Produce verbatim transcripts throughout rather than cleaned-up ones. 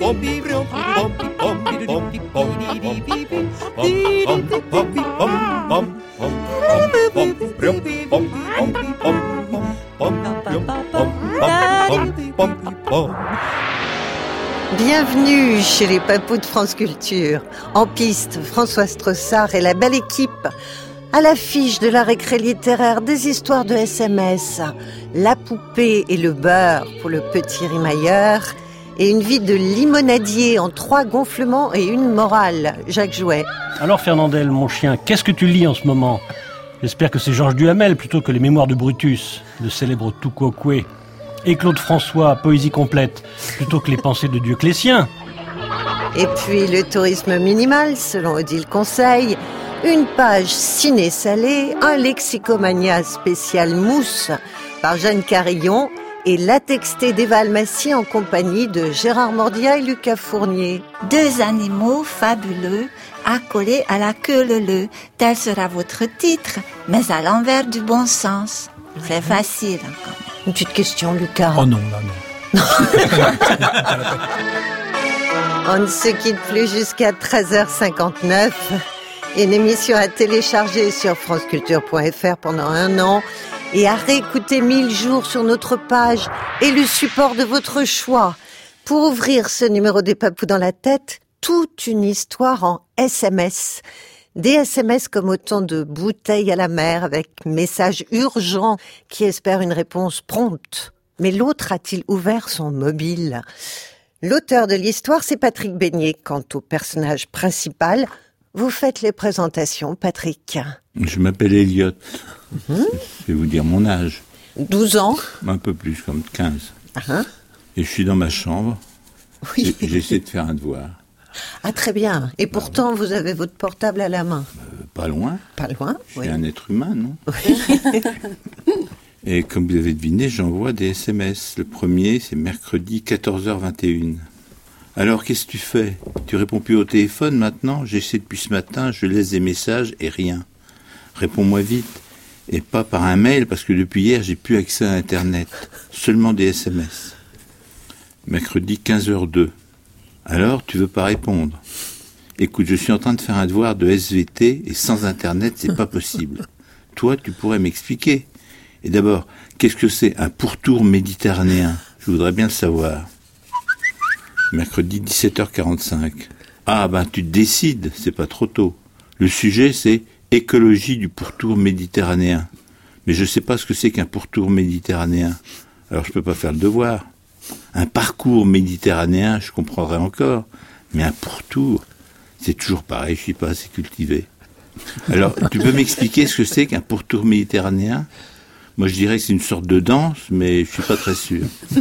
Bienvenue chez les papous de France Culture. En piste, François Strossard et la belle équipe. À l'affiche de la récré littéraire, des histoires de S M S, la poupée et le beurre pour le petit rimailleur, et une vie de limonadier en trois gonflements et une morale, Jacques Jouet. Alors Fernandel, mon chien, qu'est-ce que tu lis en ce moment ? J'espère que c'est Georges Duhamel plutôt que les Mémoires de Brutus, le célèbre Tuquoque. Et Claude François, Poésie complète, plutôt que les Pensées de Dioclétien. Et puis le tourisme minimal, selon Odile Conseil, une page ciné-salée, un lexicomania spécial mousse par Jeanne Carillon et la textée d'Eva Almassi en compagnie de Gérard Mordia et Lucas Fournier. Deux animaux fabuleux accolés à la queue leu-leu, tel sera votre titre, mais à l'envers du bon sens. C'est facile encore. Une petite question, Lucas. Oh non, là non. On ne se quitte plus jusqu'à treize heures cinquante-neuf. Une émission à télécharger sur franceculture point f r pendant un an et à réécouter mille jours sur notre page et le support de votre choix. Pour ouvrir ce numéro des papous dans la tête, toute une histoire en S M S. Des S M S comme autant de bouteilles à la mer avec messages urgents qui espèrent une réponse prompte. Mais l'autre a-t-il ouvert son mobile ? L'auteur de l'histoire, c'est Patrick Beignet. Quant au personnage principal, vous faites les présentations, Patrick. Je m'appelle Elliot. Mmh. Je vais vous dire mon âge. douze ans ? Un peu plus, comme quinze. Uh-huh. Et je suis dans ma chambre. Oui. J'essaie de faire un devoir. Ah, très bien. Et pourtant, vous avez votre portable à la main. Euh, pas loin. Pas loin, Je oui. suis un être humain, non ? Oui. Et comme vous avez deviné, j'envoie des S M S. Le premier, c'est mercredi quatorze heures vingt et une. Alors, qu'est-ce que tu fais ? Tu réponds plus au téléphone maintenant ? J'essaie depuis ce matin, je laisse des messages et rien. Réponds-moi vite. Et pas par un mail, parce que depuis hier, j'ai plus accès à Internet. Seulement des S M S. Mercredi quinze heures deux. Alors, tu veux pas répondre ? Écoute, je suis en train de faire un devoir de S V T et sans Internet, c'est pas possible. Toi, tu pourrais m'expliquer. Et d'abord, qu'est-ce que c'est un pourtour méditerranéen ? Je voudrais bien le savoir. Mercredi dix-sept heures quarante-cinq. Ah ben, tu te décides, c'est pas trop tôt. Le sujet, c'est écologie du pourtour méditerranéen. Mais je sais pas ce que c'est qu'un pourtour méditerranéen. Alors, je peux pas faire le devoir. Un parcours méditerranéen, je comprendrais encore, mais un pourtour, c'est toujours pareil, je suis pas assez cultivé. Alors, tu peux m'expliquer ce que c'est qu'un pourtour méditerranéen ? Moi, je dirais que c'est une sorte de danse, mais je suis pas très sûr.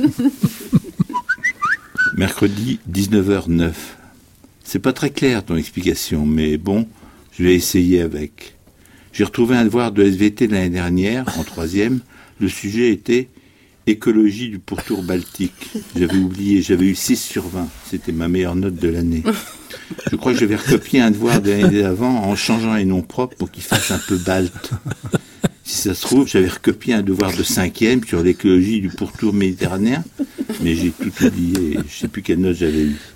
Mercredi, dix-neuf heures neuf. C'est pas très clair ton explication, mais bon, je vais essayer avec. J'ai retrouvé un devoir de S V T de l'année dernière, en troisième. Le sujet était écologie du pourtour baltique. J'avais oublié, j'avais eu six sur vingt. C'était ma meilleure note de l'année. Je crois que j'avais recopié un devoir de l'année d'avant en changeant les noms propres pour qu'il fasse un peu balte. Si ça se trouve, j'avais recopié un devoir de cinquième sur l'écologie du pourtour méditerranéen, mais j'ai tout oublié, je sais plus quelle note j'avais eue.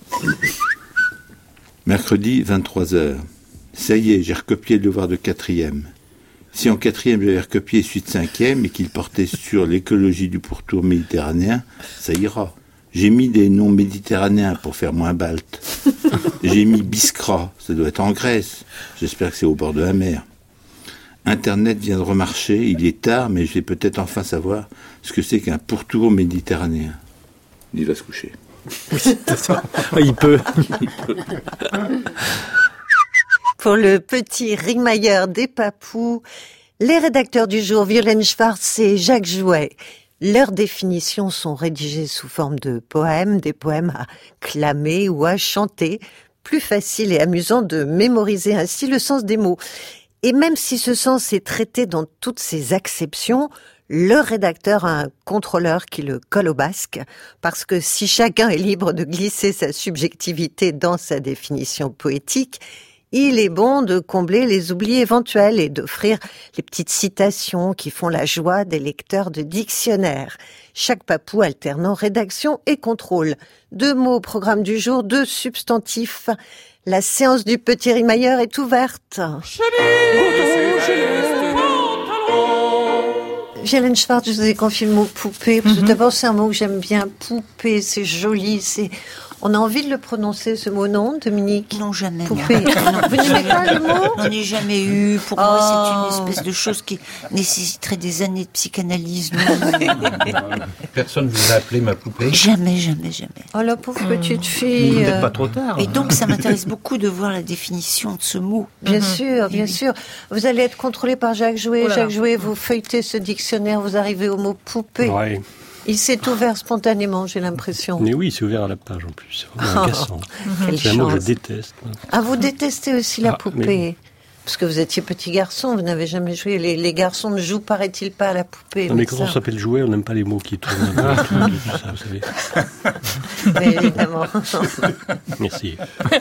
Mercredi, vingt-trois heures. Ça y est, j'ai recopié le devoir de quatrième. Si en quatrième j'avais recopié celui de cinquième et qu'il portait sur l'écologie du pourtour méditerranéen, ça ira. J'ai mis des noms méditerranéens pour faire moins balte. J'ai mis Biskra, ça doit être en Grèce. J'espère que c'est au bord de la mer. Internet vient de remarcher, il est tard, mais je vais peut-être enfin savoir ce que c'est qu'un pourtour méditerranéen. Il va se coucher. Il peut. Il peut. Pour le petit rimailleur des papous, les rédacteurs du jour, Violaine Schwartz et Jacques Jouet. Leurs définitions sont rédigées sous forme de poèmes, des poèmes à clamer ou à chanter. Plus facile et amusant de mémoriser ainsi le sens des mots. Et même si ce sens est traité dans toutes ses acceptions, le rédacteur a un contrôleur qui le colle au basque, parce que si chacun est libre de glisser sa subjectivité dans sa définition poétique, il est bon de combler les oublis éventuels et d'offrir les petites citations qui font la joie des lecteurs de dictionnaires. Chaque papou alternant rédaction et contrôle. Deux mots au programme du jour, deux substantifs. La séance du petit rimailleur est ouverte. Violaine Schwartz, je vous ai confié le mot poupée, parce que mm-hmm. d'abord c'est un mot que j'aime bien, poupée, c'est joli, c'est... On a envie de le prononcer, ce mot, non, Dominique? Non, jamais. Poupée. Non. Vous n'aimez pas le mot? On n'en ai jamais eu. Pour oh. moi, c'est une espèce de chose qui nécessiterait des années de psychanalyse. Personne ne vous a appelé ma poupée? Jamais, jamais, jamais. Oh, la pauvre mmh. petite fille. Vous n'êtes pas trop tard. Et donc, ça m'intéresse beaucoup de voir la définition de ce mot. Bien mmh. sûr, bien oui. sûr. Vous allez être contrôlé par Jacques Jouet. Oh Jacques Jouet, vous feuilletez ce dictionnaire, vous arrivez au mot poupée. Ouais. Il s'est ouvert spontanément, j'ai l'impression. Mais oui, c'est ouvert à la page en plus. C'est vraiment agaçant. Oh, c'est un mot que je déteste. Ah, vous détestez aussi la ah, poupée mais... Parce que vous étiez petit garçon, vous n'avez jamais joué. Les, les garçons ne jouent, paraît-il, pas à la poupée. Non, mais quand ça. on s'appelle jouer, on n'aime pas les mots qui tournent autour de tout ça, vous savez. Oui, évidemment. Merci.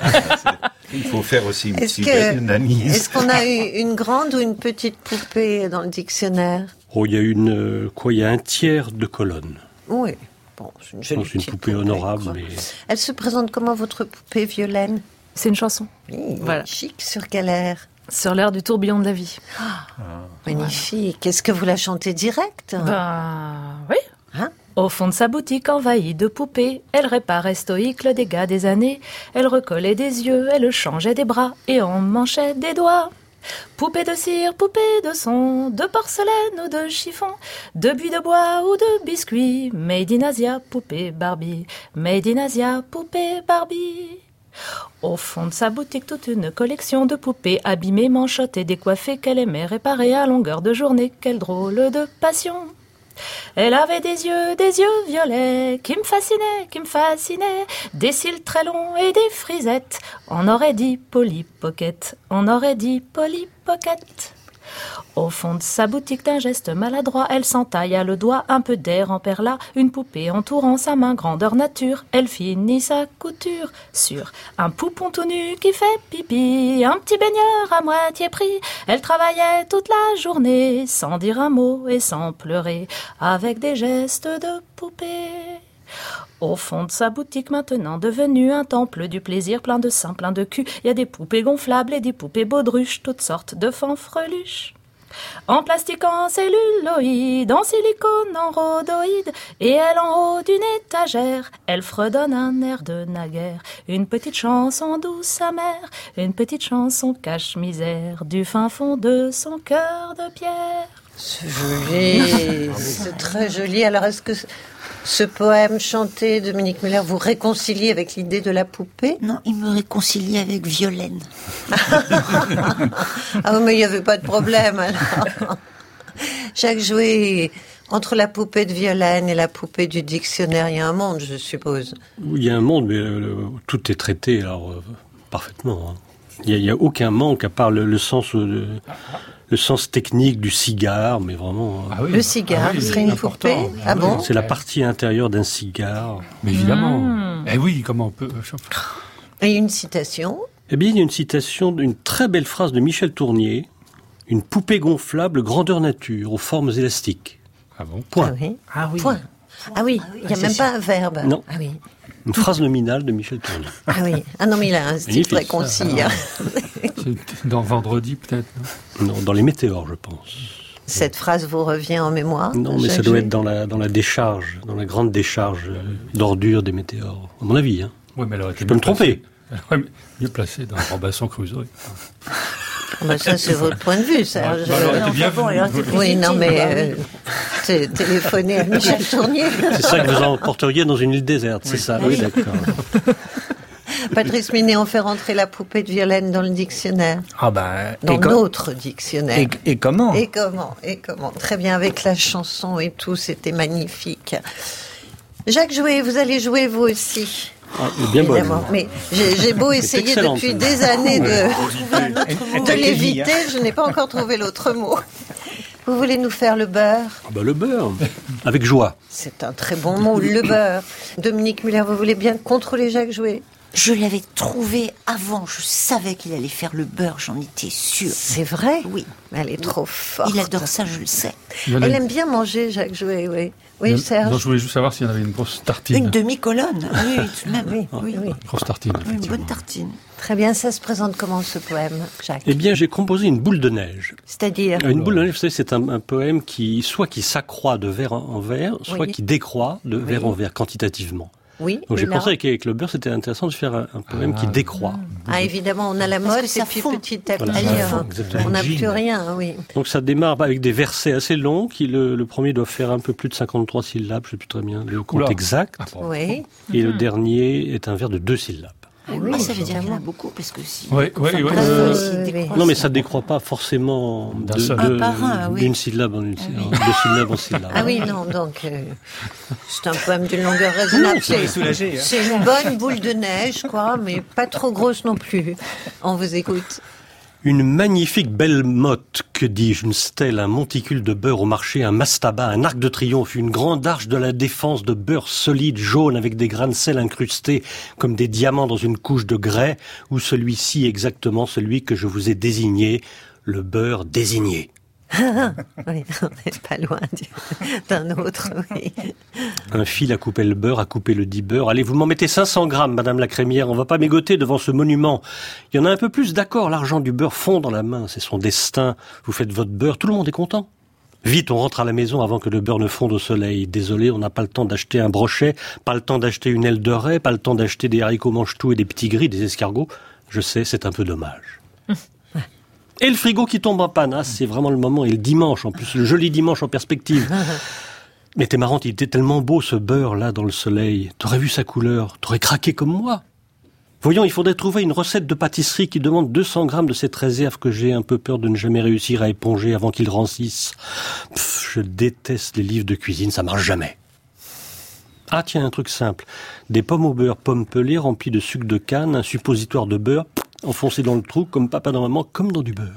Il faut faire aussi une est-ce petite que, analyse. Est-ce qu'on a eu une grande ou une petite poupée dans le dictionnaire? Oh, il y a une, euh, quoi, il y a un tiers de colonne. Oui. Bon, c'est une jolie c'est une poupée, poupée honorable. Quoi. Mais... Elle se présente comment, votre poupée, Violaine? C'est une chanson. Oui, voilà. Chic, sur quel air? Sur l'air du tourbillon de la vie. Ah, magnifique. Voilà. Est-ce que vous la chantez direct? Ben, oui. Hein? Au fond de sa boutique envahie de poupées, elle réparait stoïque le dégât des années. Elle recollait des yeux, elle changeait des bras et on manchait des doigts. Poupée de cire, poupée de son, de porcelaine ou de chiffon, de buis de bois ou de biscuits, Made in Asia, poupée Barbie, Made in Asia, poupée Barbie. Au fond de sa boutique, toute une collection de poupées abîmées, manchottées, décoiffées, qu'elle aimait réparer à longueur de journée. Quelle drôle de passion! Elle avait des yeux, des yeux violets, qui me fascinaient, qui me fascinaient, des cils très longs et des frisettes. On aurait dit Polly Pocket, on aurait dit Polly Pocket. Au fond de sa boutique, d'un geste maladroit, elle s'entaille à le doigt un peu d'air en perla, une poupée entourant sa main grandeur nature. Elle finit sa couture sur un poupon tout nu qui fait pipi, un petit baigneur à moitié pris. Elle travaillait toute la journée sans dire un mot et sans pleurer, avec des gestes de poupée. Au fond de sa boutique maintenant devenue un temple du plaisir, plein de seins, plein de cul, il y a des poupées gonflables et des poupées baudruches, toutes sortes de fanfreluches. En plastique, en celluloïde, en silicone, en rhodoïde, et elle en haut d'une étagère, elle fredonne un air de naguère, une petite chanson douce amère, une petite chanson cache-misère, du fin fond de son cœur de pierre. C'est joli, c'est très joli. Alors est-ce que ce poème chanté, Dominique Muller, vous réconcilie avec l'idée de la poupée? Non, il me réconcilie avec Violaine. Ah mais il n'y avait pas de problème alors. Jacques Jouet, entre la poupée de Violaine et la poupée du dictionnaire, il y a un monde, je suppose. Il y a un monde, mais euh, tout est traité alors euh, parfaitement. Hein. Il n'y a, a aucun manque à part le, le sens... Euh, le sens technique du cigare, mais vraiment... Ah oui. Le cigare, ah oui, serait une important. Poupée ah bon C'est la partie intérieure d'un cigare. Mais évidemment. Mmh. Eh oui, comment on peut... Et une citation? Eh bien, il y a une citation d'une très belle phrase de Michel Tournier. Une poupée gonflable, grandeur nature, aux formes élastiques. Ah bon? Point. Ah oui. Ah oui. Point. Ah oui, il n'y a même pas un verbe. Non. Ah oui. Une phrase nominale de Michel Tournier. Ah oui. Ah non, mais il a un style très concis. Ah, dans Vendredi, peut-être, non? Non, dans les météores, je pense. Cette phrase vous revient en mémoire? Non, mais ça doit être dans la, dans la décharge, dans la grande décharge d'ordures des météores. À mon avis, hein. Oui, mais elle aurait été je peux me tromper. Elle aurait mieux placée dans Robinson Crusoe. Ah ben ça, c'est votre point de vue, ça. Ouais, je... bah, alors, bien bon, alors, oui, non, mais euh, téléphoner à Michel Tournier. C'est ça que vous emporteriez dans une île déserte, c'est oui. ça? Oui, d'accord. Patrice Minet, on fait rentrer la poupée de Violaine dans le dictionnaire. Ah ben, dans notre dictionnaire. Et, et comment Et comment Et comment Très bien, avec la chanson et tout, c'était magnifique. Jacques Jouet, vous allez jouer vous aussi. Ah, bien bonne. Mais j'ai, j'ai beau essayer depuis des années de, de l'éviter, je n'ai pas encore trouvé l'autre mot. Vous voulez nous faire le beurre? Ah bah le beurre, avec joie. C'est un très bon mot, le beurre. Dominique Muller, vous voulez bien contrôler Jacques Jouet? Je l'avais trouvé avant, je savais qu'il allait faire le beurre, j'en étais sûre. C'est vrai? Oui. Elle est trop forte. Il adore ça, je le sais. Il y en a Elle une- aime bien manger, Jacques Jouet, oui. il y Oui, en- Serge. Non, je voulais juste savoir s'il y en avait une grosse tartine. Une demi-colonne, ah oui, tout de même. Oui, oui, oui. Grosse tartine, Oui, une effectivement. bonne tartine. Très bien, ça se présente comment ce poème, Jacques? Eh bien, j'ai composé une boule de neige. C'est-à-dire? Une boule de neige, vous savez, c'est un, un poème qui, soit qui s'accroît de vers en, en vers, soit Oui. qui décroît de Oui. vers en vers, quantitativement. Oui. Donc j'ai là. pensé qu'avec le beurre, c'était intéressant de faire un, un poème Ah. qui décroît. Ah, évidemment, on a la Parce mode, que ça et puis fond. petit à Voilà, petit, ça euh, fond, exactement. on n'a Jean. plus rien, oui. Donc ça démarre avec des versets assez longs, qui le, le premier doit faire un peu plus de cinquante-trois syllabes, je ne sais plus très bien le compte Oula. exact, Ah, bon. Oui. et le dernier est un vers de deux syllabes. Ah oui, Ah, ça veut dire qu'il y en a évidemment. beaucoup, parce que si. Ouais, ouais, ouais. Bref, Euh, s'il oui. décroît, Non, mais ça- ça décroît pas forcément D'un de- seul. de- Un par un, oui. d'une syllabe en une syllabe, deux syllabes en syllabe. Ah oui, non, donc euh, c'est un poème d'une longueur raisonnable. C'est soulagé. Hein. c'est une bonne boule de neige, quoi, mais pas trop grosse non plus. On vous écoute. Une magnifique belle motte, que dis-je, une stèle, un monticule de beurre au marché, un mastaba, un arc de triomphe, une grande arche de la défense de beurre solide, jaune, avec des grains de sel incrustés comme des diamants dans une couche de grès, ou celui-ci exactement, celui que je vous ai désigné, le beurre désigné. Oui, on n'est pas loin du- d'un autre, oui. Un fil à couper le beurre, à couper le dit beurre. Allez, vous m'en mettez cinq cents grammes, madame la crémière, on va pas mégoter devant ce monument. Il y en a un peu plus, d'accord, l'argent du beurre fond dans la main, c'est son destin. Vous faites votre beurre, tout le monde est content. Vite, on rentre à la maison avant que le beurre ne fonde au soleil. Désolé, on n'a pas le temps d'acheter un brochet, pas le temps d'acheter une aile de raie, pas le temps d'acheter des haricots mange-tout et des petits gris, des escargots. Je sais, c'est un peu dommage. Et le frigo qui tombe en panne, ah, c'est vraiment le moment. Et le dimanche, en plus, le joli dimanche en perspective. Mais t'es marrante, il était tellement beau ce beurre là dans le soleil. T'aurais vu sa couleur, t'aurais craqué comme moi. Voyons, il faudrait trouver une recette de pâtisserie qui demande deux cents grammes de cette réserve que j'ai un peu peur de ne jamais réussir à éponger avant qu'il rancisse. Pff, je déteste les livres de cuisine, ça marche jamais. Ah tiens, un truc simple. Des pommes au beurre, pommes pelées remplies de sucre de canne, un suppositoire de beurre, pff, enfoncé dans le trou comme papa dans maman, comme dans du beurre.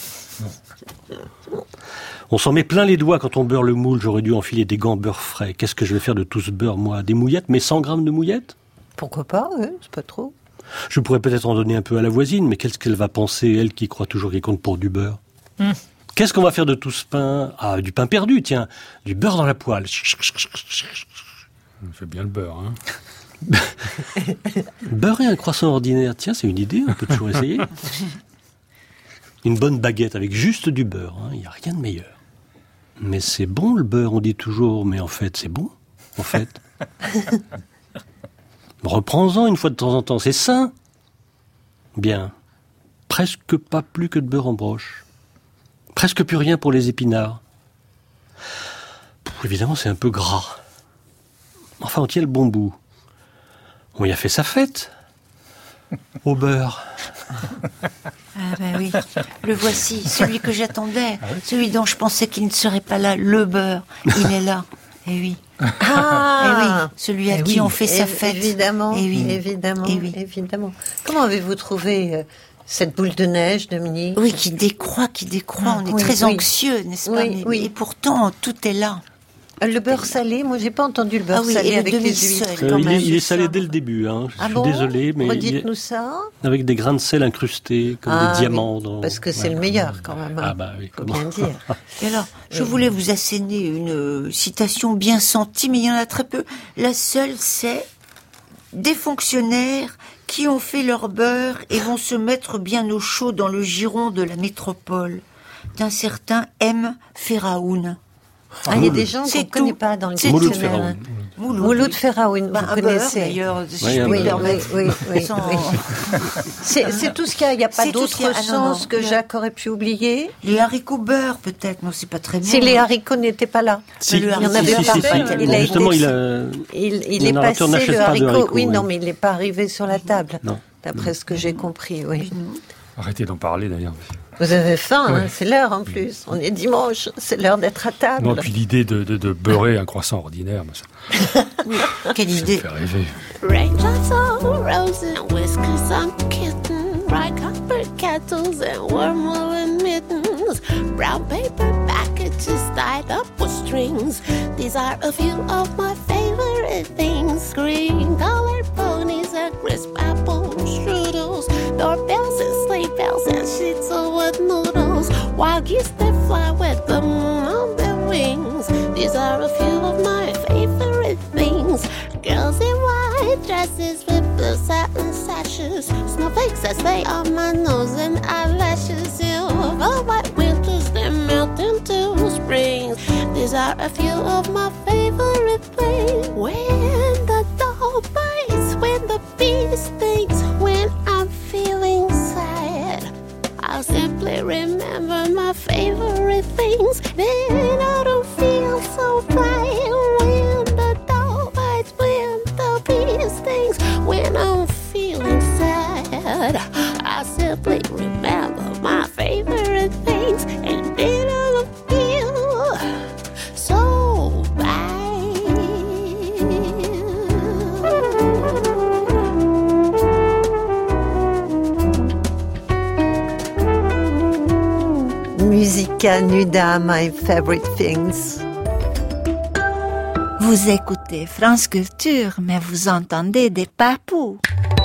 On s'en met plein les doigts quand on beurre le moule. J'aurais dû enfiler des gants beurre frais. Qu'est-ce que je vais faire de tout ce beurre, moi? Des mouillettes, mais cent grammes de mouillettes? Pourquoi pas, oui, c'est pas trop. Je pourrais peut-être en donner un peu à la voisine, mais qu'est-ce qu'elle va penser, elle qui croit toujours qu'il compte pour du beurre? Mm. Qu'est-ce qu'on va faire de tout ce pain? Ah, du pain perdu, tiens. Du beurre dans la poêle. On fait bien le beurre, hein. Beurrer un croissant ordinaire, tiens, c'est une idée, on peut toujours essayer. Une bonne baguette avec juste du beurre, il n'y a rien de meilleur. Mais c'est bon le beurre, on dit toujours, mais en fait, c'est bon, en fait. Reprends-en une fois de temps en temps, c'est sain. Bien. Presque pas plus que de beurre en broche. Presque plus rien pour les épinards. Pff, évidemment, c'est un peu gras. Enfin, on tient le bon bout. On y a fait sa fête. Au beurre. Ah ben oui, le voici, celui que j'attendais, celui dont je pensais qu'il ne serait pas là, le beurre, il est là. Eh oui, eh oui, Ah celui à Eh qui oui, on fait sa év- fête. Évidemment, Eh oui. évidemment, Eh oui. évidemment. Comment avez-vous trouvé euh, cette boule de neige, Dominique? Oui, qui décroît, qui décroît. On est Oui, très oui. anxieux, n'est-ce pas? Oui, Mais- oui. Et pourtant, tout est là. Euh, Le beurre salé, moi j'ai pas entendu le beurre Ah oui, salé et le avec les demi-sel. huîtres. Euh, quand il, est, même. il est salé dès le début, hein. Je Ah suis bon? désolé, mais il est Redites-nous ça. avec des grains de sel incrustés, comme Ah des diamants. oui, dans- parce que c'est Ouais. le meilleur quand même. hein. Ah bah oui, Faut comment bien dire. Et alors, je voulais vous asséner une euh, citation bien sentie, mais il y en a très peu. La seule, c'est « Des fonctionnaires qui ont fait leur beurre et vont se mettre bien au chaud dans le giron de la métropole, d'un certain M. Feraoun. » Ah, il y a des gens qu'on C'est ne connaît tout. pas dans le C'est Mouloud dictionnaire. Feraoun. Mouloud. Mouloud Feraoun, Ben, vous un beurre, connaissez. d'ailleurs, si Oui, je un peux me Oui, beurre. oui, permettre. oui, oui, Sans- oui. C'est c'est tout ce qu'il y a. Il n'y a pas C'est tout ce qu'il y d'autre a. Ah, non, sens non, que non. Jacques aurait pu oublier. Les haricots beurre, peut-être, mais c'est pas très bon. Si les haricots n'étaient pas là. Si, le Il y en haricot, avait si, pas. si, si. Il a Justement, été- il a... Il, il Le est narrateur passé n'achète le pas de haricot. haricots, Oui, oui. non, mais il n'est pas arrivé sur la table. Non. D'après ce que j'ai compris, oui. Arrêtez d'en parler, d'ailleurs. Vous avez faim, hein, Ouais. c'est l'heure en plus. On est dimanche, c'est l'heure d'être à table. Non, puis l'idée de, de, de beurrer un croissant ordinaire, mais ça, Quelle ça me idée. fait rêver. Raindrops on roses and whiskers on kitten, bright copper kettles and warm woolen mittens, brown paper packages tied up with strings. These are a few of my favorite things: green colored ponies and crisp apple wild geese that fly with the moon on their wings. These are a few of my favorite things. Girls in white dresses with blue satin sashes, snowflakes that stay on my nose and eyelashes. Silver white winters that melt into springs. These are a few of my favorite things. When the dog bites, when the bee stings, when I'm feeling sad, I'll simply remember my favorite things. Then I don't feel so bright. When the dog bites, when the bee stings, when I'm feeling sad, I simply remember my favorite things. And then I don't feel so bad. Musica nuda, my favorite things. Vous écoutez France Culture, mais vous entendez des papous.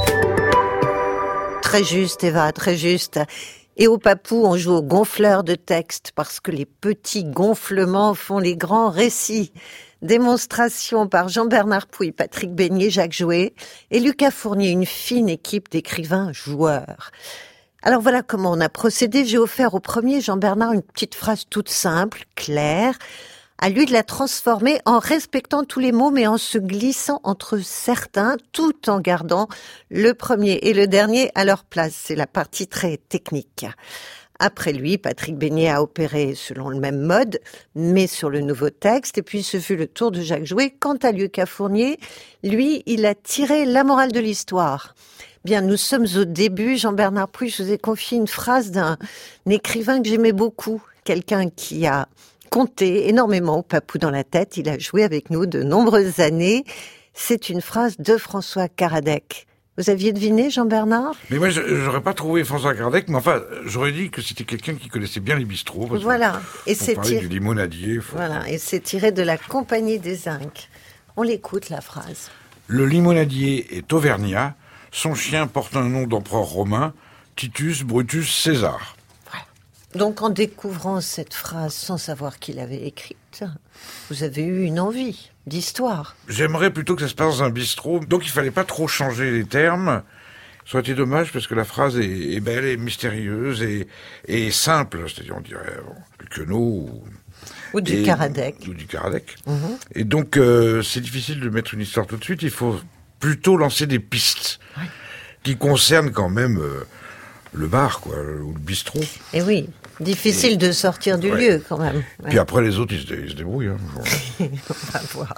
Très juste, Eva, très juste. Et au papou, on joue au gonfleur de texte parce que les petits gonflements font les grands récits. Démonstration par Jean-Bernard Pouy, Patrick Beignet, Jacques Jouet et Lucas Fournier, une fine équipe d'écrivains joueurs. Alors voilà comment on a procédé. J'ai offert au premier Jean-Bernard une petite phrase toute simple, claire. À lui de la transformer en respectant tous les mots, mais en se glissant entre certains, tout en gardant le premier et le dernier à leur place. C'est la partie très technique. Après lui, Patrick Beignet a opéré selon le même mode, mais sur le nouveau texte. Et puis ce fut le tour de Jacques Jouet. Quant à Lucas Fournier, lui, il a tiré la morale de l'histoire. Bien, nous sommes au début. Jean-Bernard Pouy, je vous ai confié une phrase d'un écrivain que j'aimais beaucoup, quelqu'un qui a compté énormément au papou dans la tête. Il a joué avec nous de nombreuses années. C'est une phrase de François Karadec. Vous aviez deviné, Jean-Bernard ? Mais moi, j'aurais pas trouvé François Karadec, mais enfin, j'aurais dit que c'était quelqu'un qui connaissait bien les bistrots. Parce voilà. Et c'est tiré tiré du limonadier. Faut... Voilà. Et c'est tiré de la Compagnie des Zincs. On l'écoute, la phrase. Le limonadier est auvergnat. Son chien porte un nom d'empereur romain, Titus Brutus César. Donc, en découvrant cette phrase sans savoir qui l'avait écrite, vous avez eu une envie d'histoire. J'aimerais plutôt que ça se passe dans un bistrot, donc il fallait pas trop changer les termes. Ça aurait été dommage parce que la phrase est, est belle et mystérieuse et, et simple, c'est-à-dire on dirait bon, du Queneau ou... Ou du et, Karadec. Ou du Karadec. Mmh. Et donc, euh, c'est difficile de mettre une histoire tout de suite, il faut plutôt lancer des pistes oui. qui concernent quand même... Euh, le bar, quoi, ou le bistrot. Et oui, difficile et... de sortir du ouais. lieu, quand même. Ouais. Puis après, les autres, ils se, ils se débrouillent. Hein. On va voir.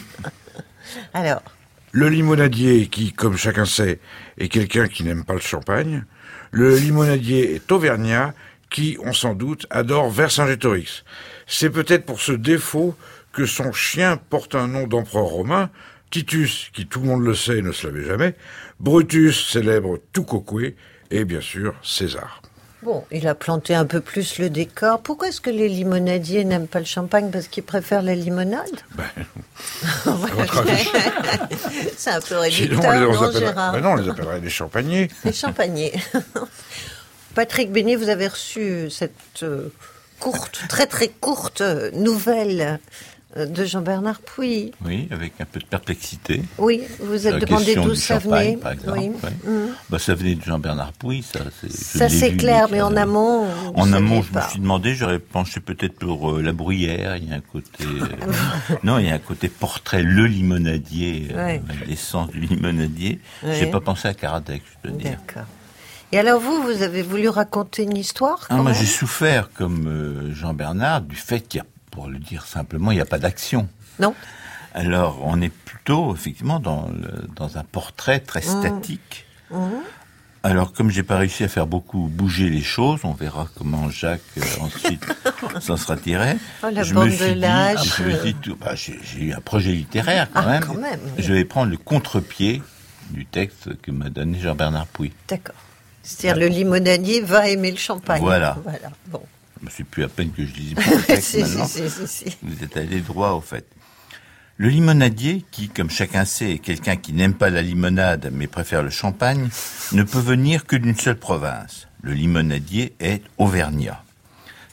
Alors. Le limonadier, qui, comme chacun sait, est quelqu'un qui n'aime pas le champagne. Le limonadier est auvergnat, qui, on s'en doute, adore Vercingétorix. C'est peut-être pour ce défaut que son chien porte un nom d'empereur romain. Titus, qui, tout le monde le sait, ne se l'avait jamais. Brutus, célèbre tout cocoué. Et bien sûr, César. Bon, il a planté un peu plus le décor. Pourquoi est-ce que les limonadiers n'aiment pas le champagne ? Parce qu'ils préfèrent la limonade ? Ben, c'est un peu réducteur, non, appelle... Gérard ? Ben non, on les appellerait les champagniers. Les champagniers. Patrick Beignet, vous avez reçu cette euh, courte, très très courte nouvelle de Jean-Bernard Pouy. Oui, avec un peu de perplexité. Oui, vous vous êtes demandé d'où ça venait. Par exemple, oui. oui. Mmh. Bah, ça venait de Jean-Bernard Pouy, ça. C'est, ça c'est clair, mais en amont. En amont, je pas. me suis demandé, j'aurais penché peut-être pour euh, La Bruyère. Il y a un côté. Euh, non, il y a un côté portrait, le limonadier, euh, l'essence du limonadier. Ouais. J'ai pas pensé à Karadec, je dois dire. D'accord. Et alors vous, vous avez voulu raconter une histoire ? Ah, moi, j'ai souffert, comme euh, Jean-Bernard, du fait qu'il y a, pour le dire simplement, il n'y a pas d'action. Non. Alors, on est plutôt, effectivement, dans, le, dans un portrait très statique. Mmh. Mmh. Alors, comme j'ai pas réussi à faire beaucoup bouger les choses, on verra comment Jacques, euh, ensuite, s'en sera tiré. Oh, la je bande me suis de dit, lâche. je me suis dit, bah, j'ai, j'ai eu un projet littéraire, quand, ah, même. quand même. Je vais prendre le contre-pied du texte que m'a donné Jean-Bernard Pouy. D'accord. C'est-à-dire, voilà. Le limonadier va aimer le champagne. Voilà. Voilà, bon. Je me suis plus à peine que je lisais mon texte si, maintenant. Si, si, si. Vous êtes allé droit au fait. Le limonadier, qui, comme chacun sait, est quelqu'un qui n'aime pas la limonade mais préfère le champagne, ne peut venir que d'une seule province. Le limonadier est auvergnat.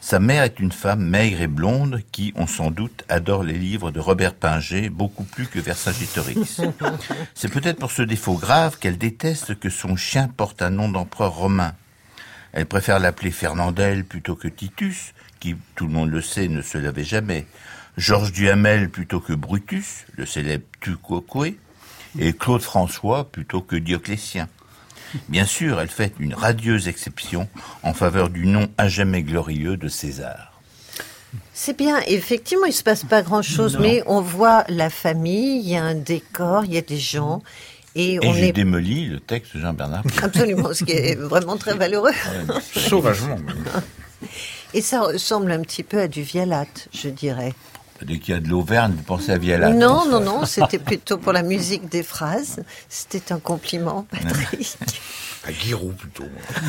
Sa mère est une femme maigre et blonde qui, on sans doute, adore les livres de Robert Pinget beaucoup plus que Vercingétorix. C'est peut-être pour ce défaut grave qu'elle déteste que son chien porte un nom d'empereur romain. Elle préfère l'appeler Fernandel plutôt que Titus, qui, tout le monde le sait, ne se lavait jamais, Georges Duhamel plutôt que Brutus, le célèbre tu quoque, et Claude François plutôt que Dioclétien. Bien sûr, elle fait une radieuse exception en faveur du nom à jamais glorieux de César. C'est bien, effectivement, il se passe pas grand-chose, non. Mais on voit la famille, il y a un décor, il y a des gens, et, et on j'ai est... démoli le texte de Jean-Bernard. Absolument, ce qui est vraiment très valeureux. Sauvagement. Et ça ressemble un petit peu à du Vialat, je dirais. Dès qu'il y a de l'Auvergne, vous pensez à Vialat? Non, non, non, c'était plutôt pour la musique des phrases. C'était un compliment, Patrick. À Giroud, plutôt.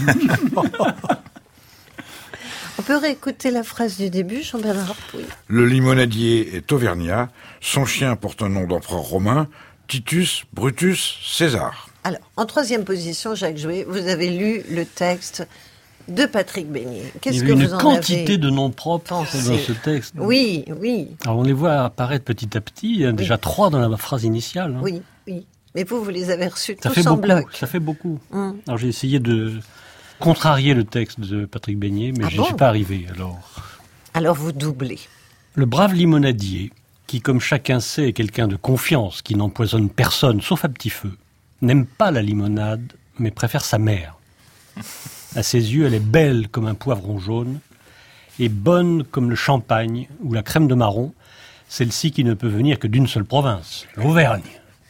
On peut réécouter la phrase du début, Jean-Bernard Arpouille. Le limonadier est auvergnat. Son chien porte un nom d'empereur romain. Titus, Brutus, César. Alors, en troisième position, Jacques Jouet, vous avez lu le texte de Patrick Beignet. Qu'est-ce Il y que avait vous en une quantité avez de noms propres pensé dans ce texte. Oui, oui. Alors on les voit apparaître petit à petit. Il y a oui. déjà trois dans la phrase initiale. Hein. Oui, oui. Mais vous, vous les avez reçus ça tous fait en beaucoup, bloc. Ça fait beaucoup. Hum. Alors j'ai essayé de contrarier le texte de Patrick Beignet, mais ah je n'y bon suis pas arrivé. Alors. alors vous doublez. Le brave limonadier, qui comme chacun sait est quelqu'un de confiance, qui n'empoisonne personne, sauf à petit feu, n'aime pas la limonade, mais préfère sa mère. À ses yeux, elle est belle comme un poivron jaune et bonne comme le champagne ou la crème de marron, celle-ci qui ne peut venir que d'une seule province, l'Auvergne.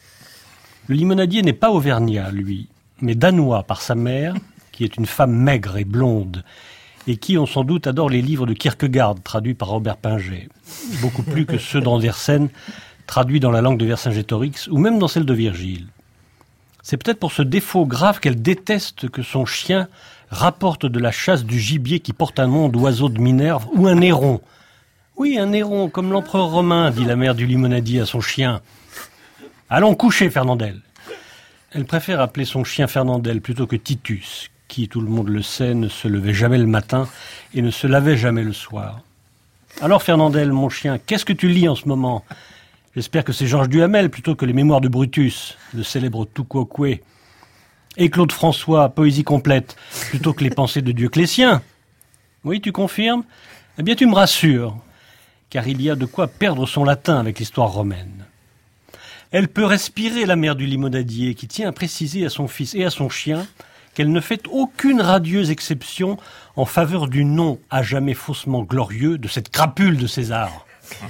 Le limonadier n'est pas auvergnat, lui, mais danois par sa mère, qui est une femme maigre et blonde, et qui, on sans doute, adore les livres de Kierkegaard, traduits par Robert Pinget, beaucoup plus que ceux d'Andersen, traduits dans la langue de Vercingétorix, ou même dans celle de Virgile. C'est peut-être pour ce défaut grave qu'elle déteste que son chien rapporte de la chasse du gibier qui porte un nom d'oiseau de Minerve, ou un héron. Oui, un héron, comme l'empereur romain, dit la mère du limonadier à son chien. Allons coucher, Fernandel. Elle préfère appeler son chien Fernandel plutôt que Titus, qui, tout le monde le sait, ne se levait jamais le matin et ne se lavait jamais le soir. Alors, Fernandel, mon chien, qu'est-ce que tu lis en ce moment ? J'espère que c'est Georges Duhamel plutôt que les mémoires de Brutus, le célèbre tu quoque. Et Claude François, poésie complète, plutôt que les pensées de Dioclétien. Oui, tu confirmes ? Eh bien, tu me rassures, car il y a de quoi perdre son latin avec l'histoire romaine. Elle peut respirer, la mère du limonadier, qui tient à préciser à son fils et à son chien qu'elle ne fait aucune radieuse exception en faveur du nom à jamais faussement glorieux de cette crapule de César.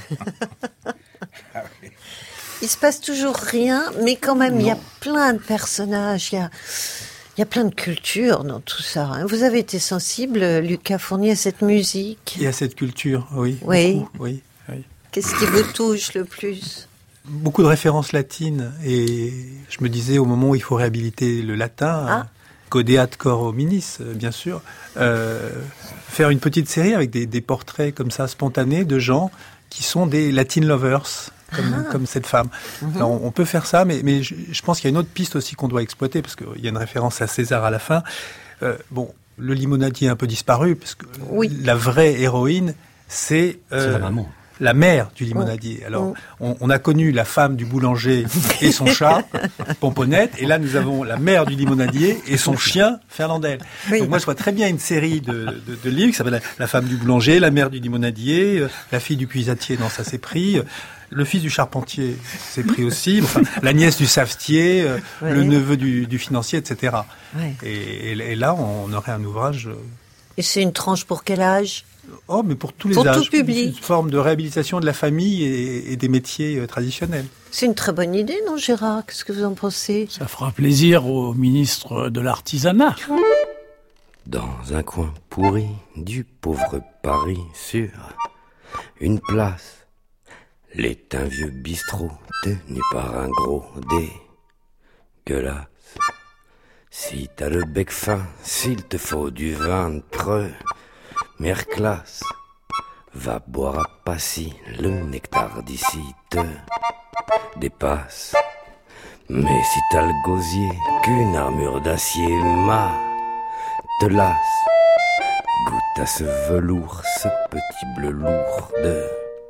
Il se passe toujours rien, mais quand même, il y a plein de personnages, il y a, il y a plein de cultures dans tout ça. Hein. Vous avez été sensible, Lucas Fournier, à cette musique ? Et à cette culture, oui. Oui. Beaucoup, oui, oui. Qu'est-ce qui vous touche le plus ? Beaucoup de références latines, et je me disais, au moment où il faut réhabiliter le latin, ah. Codeat cor hominis, bien sûr, euh, faire une petite série avec des, des portraits comme ça, spontanés, de gens qui sont des Latin lovers. Comme, ah. comme cette femme. Mm-hmm. Alors, on peut faire ça, mais, mais je, je pense qu'il y a une autre piste aussi qu'on doit exploiter, parce qu'il y a une référence à César à la fin. Euh, bon, le limonadier est un peu disparu, parce que oui. la vraie héroïne, c'est, euh, c'est la maman. La mère du limonadier. Alors, mm. on, on a connu la femme du boulanger et son chat, Pomponnette, et là, nous avons la mère du limonadier et son chien, Fernandel. Oui. Donc, moi, je vois très bien une série de, de, de livres qui s'appelle la, la femme du boulanger, la mère du limonadier, euh, la fille du puisatier, non, ça s'est pris, euh, le fils du charpentier s'est pris aussi, enfin, la nièce du savetier, euh, oui. le neveu du, du financier, et cetera. Oui. Et, et, et là, on aurait un ouvrage... Euh... Et c'est une tranche pour quel âge ? Oh, mais pour tous les pour âges. Pour tout public. Une forme de réhabilitation de la famille et, et des métiers euh, traditionnels. C'est une très bonne idée, non, Gérard ? Qu'est-ce que vous en pensez ? Ça fera plaisir au ministre de l'Artisanat. Dans un coin pourri du pauvre Paris, sur une place, l'est un vieux bistrot tenu par un gros dégueulasse. Si t'as le bec fin, s'il te faut du vin de creux, mère classe, va boire à Passy, le nectar d'ici te dépasse. Mais si t'as le gosier, qu'une armure d'acier m'a te lasse, goûte t'as ce velours, ce petit bleu lourd de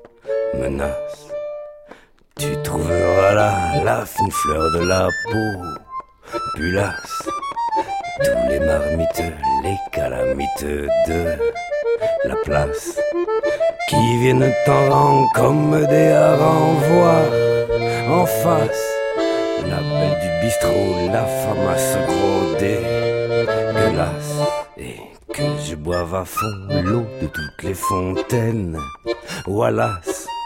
menace. Tu trouveras là la fine fleur de la peau, pulasse. Tous les marmites, les calamites de la place, qui viennent t'en rang comme des harengs voir en face. La belle du bistrot, la femme à ce gros dégueulasse. Et que je boive à fond l'eau de toutes les fontaines. Voilà,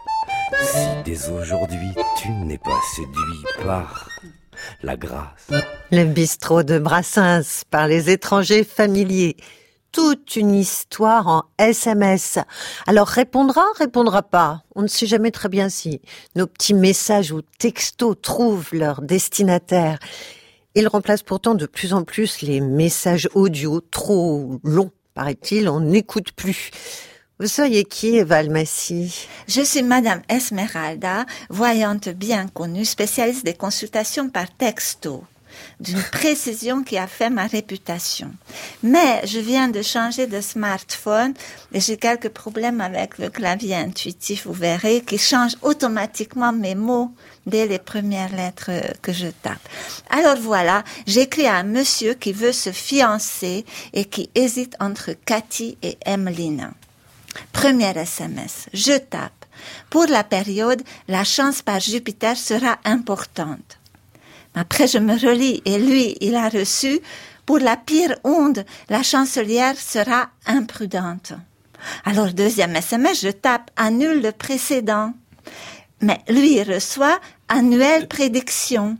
si dès aujourd'hui tu n'es pas séduit par la grâce. Le bistrot de Brassens par les étrangers familiers. Toute une histoire en S M S. Alors répondra, répondra pas. On ne sait jamais très bien si nos petits messages ou textos trouvent leur destinataire. Ils remplacent pourtant de plus en plus les messages audio trop longs, paraît-il, on n'écoute plus. Vous soyez qui, Eva Almassi? Je suis Madame Esmeralda, voyante bien connue, spécialiste des consultations par texto, d'une précision qui a fait ma réputation. Mais je viens de changer de smartphone et j'ai quelques problèmes avec le clavier intuitif, vous verrez, qui change automatiquement mes mots dès les premières lettres que je tape. Alors voilà, j'écris à un monsieur qui veut se fiancer et qui hésite entre Cathy et Emeline. Premier S M S, je tape. Pour la période, la chance par Jupiter sera importante. Après, je me relis et lui, il a reçu. Pour la pire onde, la chancelière sera imprudente. Alors, deuxième S M S, je tape, annule le précédent. Mais lui, il reçoit annuelle prédiction.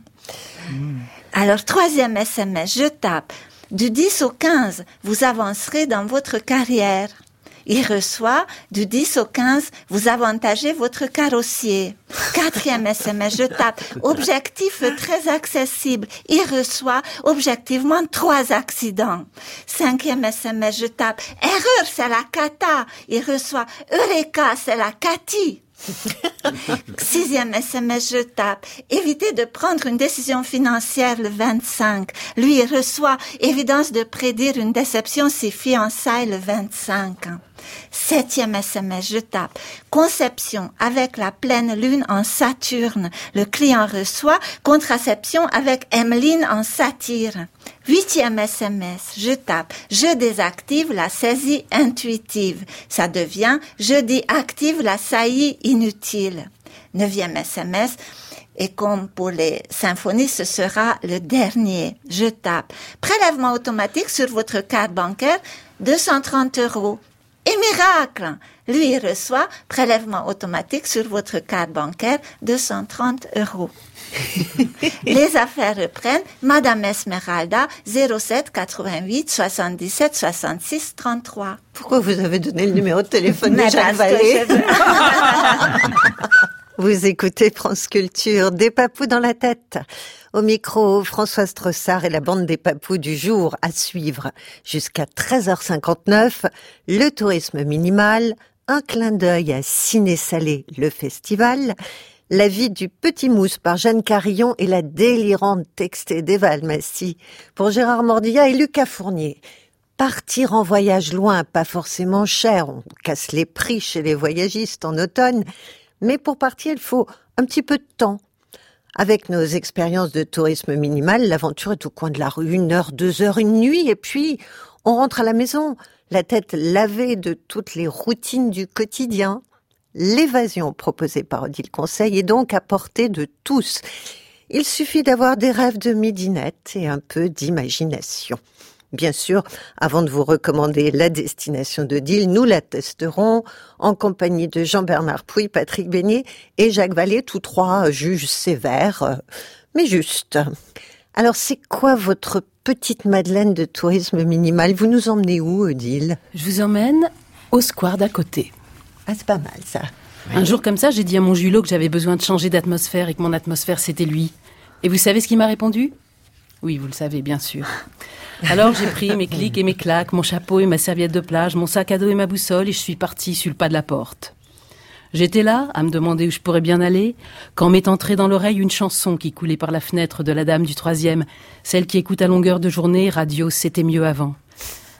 Alors, troisième S M S, je tape, du dix au quinze, vous avancerez dans votre carrière. Il reçoit, du dix au quinze, vous avantagez votre carrossier. Quatrième S M S, je tape, objectif très accessible. Il reçoit, objectivement, trois accidents. Cinquième S M S, je tape, erreur, c'est la cata. Il reçoit, eureka, c'est la Cathy. Sixième S M S, je tape, évitez de prendre une décision financière le vingt-cinq. Lui, il reçoit, évidence de prédire une déception si fiançailles le vingt-cinq. Septième S M S, je tape, conception avec la pleine lune en Saturne. Le client reçoit, contraception avec Emeline en Satyre. Huitième S M S, je tape, je désactive la saisie intuitive. Ça devient, je déactive la saillie inutile. Neuvième S M S, et comme pour les symphonies, ce sera le dernier. Je tape, prélèvement automatique sur votre carte bancaire, deux cent trente euros. Et miracle, lui, il reçoit prélèvement automatique sur votre carte bancaire, deux cent trente euros. Les affaires reprennent. Madame Esmeralda, zéro sept quatre-vingt-huit soixante-dix-sept soixante-six trente-trois. Pourquoi vous avez donné le numéro de téléphone de Jacques Vallée? Vous écoutez France Culture, des papous dans la tête. Au micro, Françoise Tressard et la bande des papous du jour à suivre. Jusqu'à treize heures cinquante-neuf, le tourisme minimal, un clin d'œil à Ciné Salé, le festival, la vie du petit mousse par Jeanne Carillon et la délirante textée d'Eva Almassi pour Gérard Mordillat et Lucas Fournier. Partir en voyage loin, pas forcément cher, on casse les prix chez les voyagistes en automne, mais pour partir, il faut un petit peu de temps. Avec nos expériences de tourisme minimal, l'aventure est au coin de la rue, une heure, deux heures, une nuit, et puis on rentre à la maison, la tête lavée de toutes les routines du quotidien. L'évasion proposée par Odile Conseil est donc à portée de tous. Il suffit d'avoir des rêves de midinette et un peu d'imagination. Bien sûr, avant de vous recommander la destination d'Odile, nous la testerons en compagnie de Jean-Bernard Pouy, Patrick Beignet et Jacques Vallée, tous trois juges sévères, mais justes. Alors, c'est quoi votre petite Madeleine de tourisme minimal? Vous nous emmenez où, Odile? Je vous emmène au square d'à côté. Ah, c'est pas mal, ça. Un jour comme ça, j'ai dit à mon Julot que j'avais besoin de changer d'atmosphère et que mon atmosphère, c'était lui. Et vous savez ce qu'il m'a répondu? Oui, vous le savez, bien sûr. Alors j'ai pris mes clics et mes claques, mon chapeau et ma serviette de plage, mon sac à dos et ma boussole et je suis partie sur le pas de la porte. J'étais là, à me demander où je pourrais bien aller, quand m'est entrée dans l'oreille une chanson qui coulait par la fenêtre de la dame du troisième, celle qui écoute à longueur de journée, radio c'était mieux avant.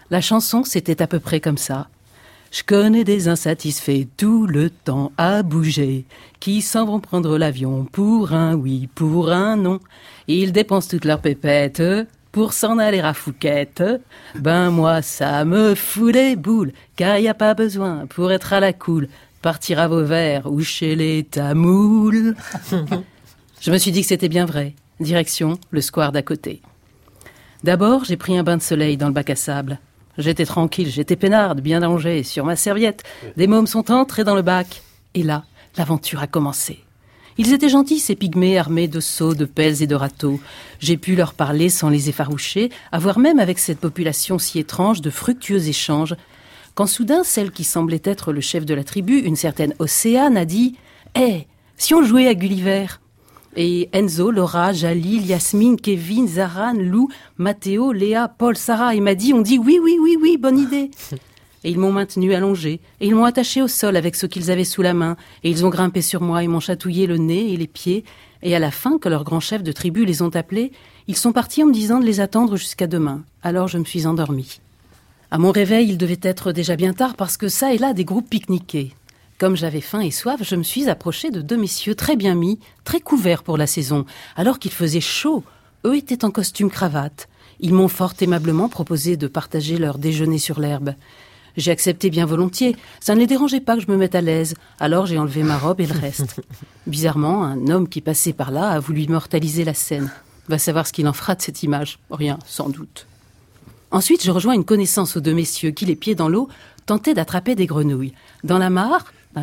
La chanson, c'était à peu près comme ça. Je connais des insatisfaits tout le temps à bouger, qui s'en vont prendre l'avion pour un oui, pour un non. Ils dépensent toutes leurs pépettes pour s'en aller à Phuket. Ben moi, ça me fout les boules, car y a pas besoin, pour être à la cool, partir à Vauvert ou chez les Tamouls. Je me suis dit que c'était bien vrai. Direction, le square d'à côté. D'abord, j'ai pris un bain de soleil dans le bac à sable. J'étais tranquille, j'étais peinarde, bien allongée, sur ma serviette. Des mômes sont entrés dans le bac. Et là, l'aventure a commencé. Ils étaient gentils, ces pygmées armés de seaux, de pelles et de râteaux. J'ai pu leur parler sans les effaroucher, avoir même avec cette population si étrange de fructueux échanges, quand soudain, celle qui semblait être le chef de la tribu, une certaine Océane, a dit « Hé, hey, si on jouait à Gulliver ?» Et Enzo, Laura, Jalil, Yasmine, Kevin, Zaran, Lou, Mathéo, Léa, Paul, Sarah et Maddy ont dit « Oui, oui, oui, oui, bonne idée !» Et ils m'ont maintenu allongée, et ils m'ont attaché au sol avec ce qu'ils avaient sous la main, et ils ont grimpé sur moi et m'ont chatouillé le nez et les pieds, et à la fin, que leurs grands chefs de tribu les ont appelés, ils sont partis en me disant de les attendre jusqu'à demain. Alors je me suis endormie. À mon réveil, il devait être déjà bien tard parce que ça et là, des groupes pique-niquaient. Comme j'avais faim et soif, je me suis approchée de deux messieurs très bien mis, très couverts pour la saison, alors qu'il faisait chaud. Eux étaient en costume cravate. Ils m'ont fort aimablement proposé de partager leur déjeuner sur l'herbe. J'ai accepté bien volontiers. Ça ne les dérangeait pas que je me mette à l'aise. Alors j'ai enlevé ma robe et le reste. Bizarrement, un homme qui passait par là a voulu immortaliser la scène. Va savoir ce qu'il en fera de cette image. Rien, sans doute. Ensuite, je rejoins une connaissance aux deux messieurs qui, les pieds dans l'eau, tentaient d'attraper des grenouilles. Dans la mare,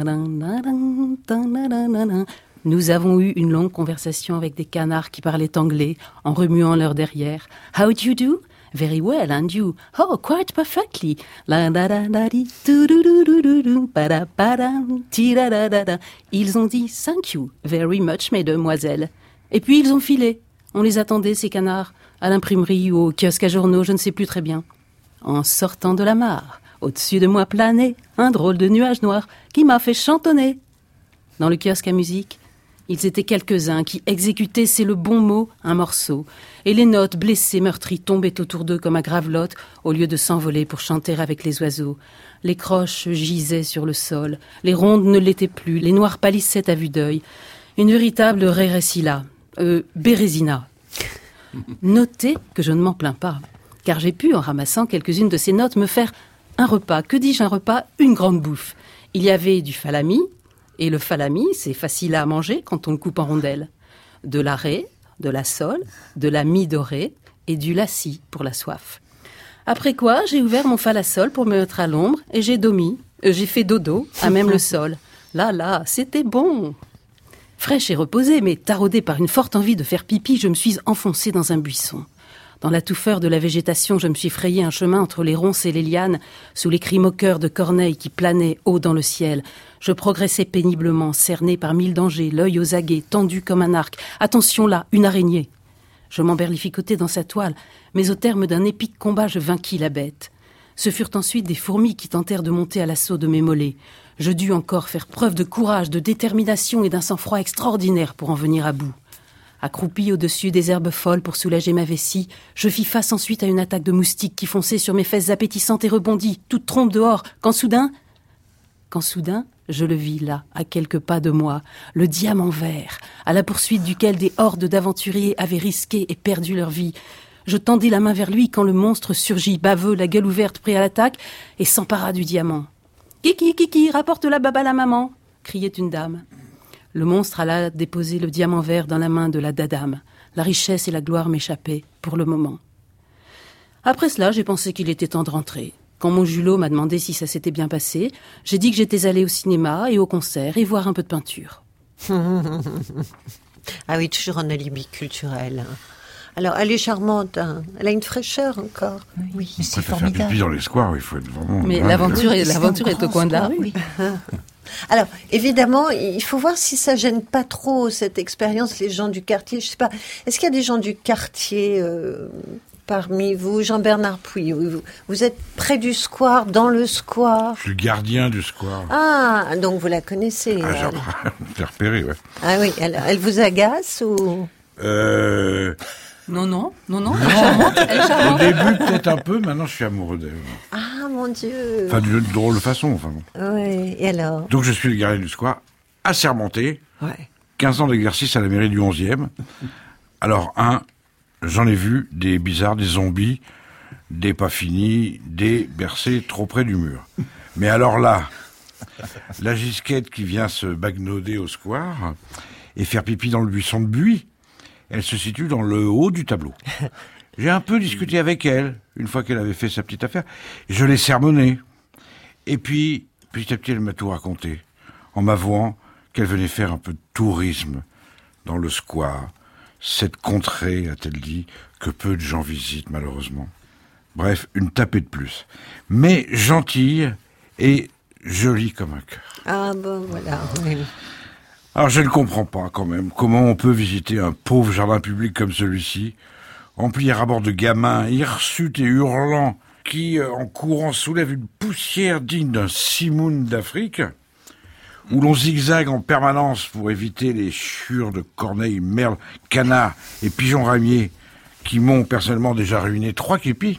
nous avons eu une longue conversation avec des canards qui parlaient anglais en remuant leur derrière. « How do you do? Very well, and you? Oh, quite perfectly. » Ils ont dit « Thank you very much, mesdemoiselles. » Et puis ils ont filé. On les attendait, ces canards, à l'imprimerie ou au kiosque à journaux, je ne sais plus très bien. En sortant de la mare, au-dessus de moi planait un drôle de nuage noir qui m'a fait chantonner. Dans le kiosque à musique, ils étaient quelques-uns qui exécutaient, c'est le bon mot, un morceau. Et les notes blessées, meurtries, tombaient autour d'eux comme à gravelotte, au lieu de s'envoler pour chanter avec les oiseaux. Les croches gisaient sur le sol, les rondes ne l'étaient plus, les noirs pâlissaient à vue d'œil. Une véritable rérécilla, euh, bérésina. Notez que je ne m'en plains pas, car j'ai pu, en ramassant quelques-unes de ces notes, me faire un repas. Que dis-je, un repas? Une grande bouffe. Il y avait du falami, et le falami, c'est facile à manger quand on le coupe en rondelles. De la raie, de la sole, de la mie dorée et du lassi pour la soif. Après quoi, j'ai ouvert mon falasol pour me mettre à l'ombre et j'ai domi, euh, j'ai fait dodo à même le sol. Là, là, c'était bon. Fraîche et reposée, mais taraudée par une forte envie de faire pipi, je me suis enfoncée dans un buisson. Dans la touffeur de la végétation, je me suis frayé un chemin entre les ronces et les lianes, sous les cris moqueurs de corneilles qui planaient haut dans le ciel. Je progressais péniblement, cerné par mille dangers, l'œil aux aguets, tendu comme un arc. Attention là, une araignée. Je m'emberlificotai dans sa toile, mais au terme d'un épique combat, je vainquis la bête. Ce furent ensuite des fourmis qui tentèrent de monter à l'assaut de mes mollets. Je dus encore faire preuve de courage, de détermination et d'un sang-froid extraordinaire pour en venir à bout. Accroupi au-dessus des herbes folles pour soulager ma vessie, je fis face ensuite à une attaque de moustiques qui fonçaient sur mes fesses appétissantes et rebondis, toute trompe dehors, quand soudain... Quand soudain, je le vis là, à quelques pas de moi, le diamant vert, à la poursuite duquel des hordes d'aventuriers avaient risqué et perdu leur vie. Je tendis la main vers lui quand le monstre surgit, baveux, la gueule ouverte, prêt à l'attaque, et s'empara du diamant. « Kiki, Kiki, rapporte la baba à la maman !» criait une dame. Le monstre alla déposer le diamant vert dans la main de la dadame. La richesse et la gloire m'échappaient, pour le moment. Après cela, j'ai pensé qu'il était temps de rentrer. Quand mon julot m'a demandé si ça s'était bien passé, j'ai dit que j'étais allée au cinéma et au concert et voir un peu de peinture. Ah oui, toujours un alibi culturel. Alors, elle est charmante, hein. Elle a une fraîcheur encore. Oui, oui. Mais c'est formidable. Faire pipi dans les squares, il faut être vraiment... Mais l'aventure est, l'aventure est au coin de la rue. Oui. Alors, évidemment, il faut voir si ça gêne pas trop, cette expérience, les gens du quartier. Je sais pas, est-ce qu'il y a des gens du quartier euh, parmi vous, Jean-Bernard Pouille? Vous, vous êtes près du square, dans le square? Je suis le gardien du square. Ah, donc vous la connaissez. Ah, j'ai repéré, ouais. Ah oui, elle, elle vous agace ou... Euh... Non, non, non, non, elle est charmante, elle est charmante. Au début, peut-être un peu, maintenant je suis amoureux d'elle. Ah, mon Dieu. Enfin, d'une drôle de façon, enfin bon. Oui, et alors? Donc je suis le gardien du square, assermenté. Ouais. quinze ans d'exercice à la mairie du onzième. Alors, un, j'en ai vu des bizarres, des zombies, des pas finis, des bercés trop près du mur. Mais alors là, la gisquette qui vient se bagnoder au square et faire pipi dans le buisson de buis, elle se situe dans le haut du tableau. J'ai un peu discuté avec elle, une fois qu'elle avait fait sa petite affaire. Je l'ai sermonnée. Et puis, petit à petit, elle m'a tout raconté, en m'avouant qu'elle venait faire un peu de tourisme dans le square. Cette contrée, a-t-elle dit, que peu de gens visitent, malheureusement. Bref, une tapée de plus. Mais gentille et jolie comme un cœur. Ah bon, voilà, oui. Alors je ne comprends pas quand même comment on peut visiter un pauvre jardin public comme celui-ci, rempli à bord de gamins hirsutes et hurlants qui, en courant, soulèvent une poussière digne d'un simoun d'Afrique, où l'on zigzague en permanence pour éviter les chiures de corneilles, merles, canards et pigeons ramiers qui m'ont personnellement déjà ruiné trois képis.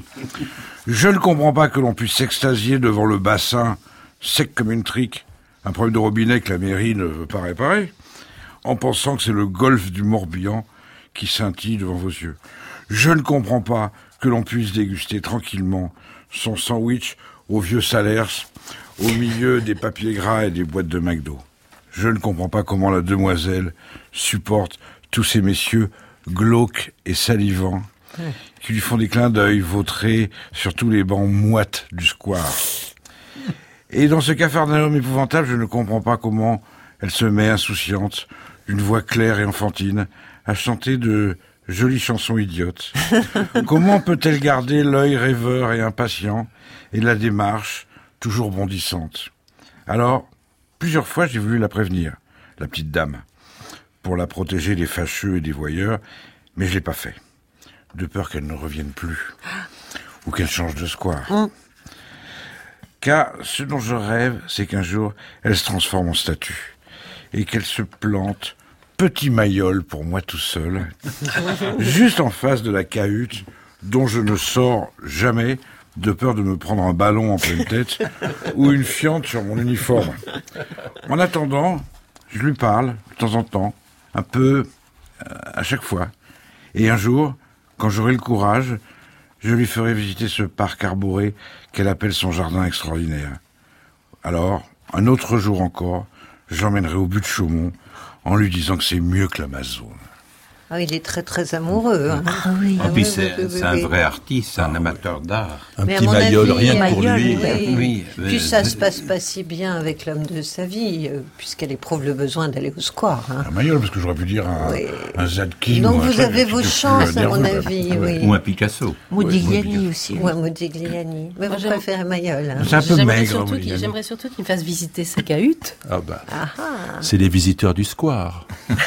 Je ne comprends pas que l'on puisse s'extasier devant le bassin, sec comme une trique, un problème de robinet que la mairie ne veut pas réparer, en pensant que c'est le golfe du Morbihan qui scintille devant vos yeux. Je ne comprends pas que l'on puisse déguster tranquillement son sandwich au vieux Salers, au milieu des papiers gras et des boîtes de McDo. Je ne comprends pas comment la demoiselle supporte tous ces messieurs glauques et salivants qui lui font des clins d'œil vautrés sur tous les bancs moites du square. Et dans ce capharnaüm épouvantable, je ne comprends pas comment elle se met insouciante, d'une voix claire et enfantine, à chanter de jolies chansons idiotes. Comment peut-elle garder l'œil rêveur et impatient et la démarche toujours bondissante? Alors, plusieurs fois, j'ai voulu la prévenir, la petite dame, pour la protéger des fâcheux et des voyeurs, mais je l'ai pas fait, de peur qu'elle ne revienne plus, ou qu'elle change de square. Mmh. Car ce dont je rêve, c'est qu'un jour, elle se transforme en statue, et qu'elle se plante, petit maillol pour moi tout seul, juste en face de la cahute, dont je ne sors jamais, de peur de me prendre un ballon en pleine tête, ou une fiente sur mon uniforme. En attendant, je lui parle, de temps en temps, un peu, euh, à chaque fois, et un jour, quand j'aurai le courage, je lui ferai visiter ce parc arboré qu'elle appelle son jardin extraordinaire. Alors, un autre jour encore, j'emmènerai au but de Chaumont en lui disant que c'est mieux que l'Amazone. Ah, il est très très amoureux. Hein. Ah oui. Ah, Et puis oui, c'est, oui, oui, c'est un oui. vrai artiste, c'est un amateur d'art. Un Mais à petit mon maillol, avis, rien que pour maillol, lui. oui. Oui, Puis mais- ça se passe pas si bien avec l'homme de sa vie, euh, puisqu'elle éprouve le besoin d'aller au square. Hein. Un maillol, parce que j'aurais pu dire un, Oui. un Zadkine. Donc ou un vous truc avez un petit vos peu plus chances, à mon nerveux, avis, quoi. oui. Ou un Picasso. Modigliani aussi. Ou à Modigliani. Mais vous Moi, j'aime- préférez Maillol. Hein. C'est un peu J'aimerais maigre, surtout oui, qu'il- Yann. J'aimerais surtout qu'il me fasse visiter sa cahute. Ah bah, Ah ah. c'est les visiteurs du square.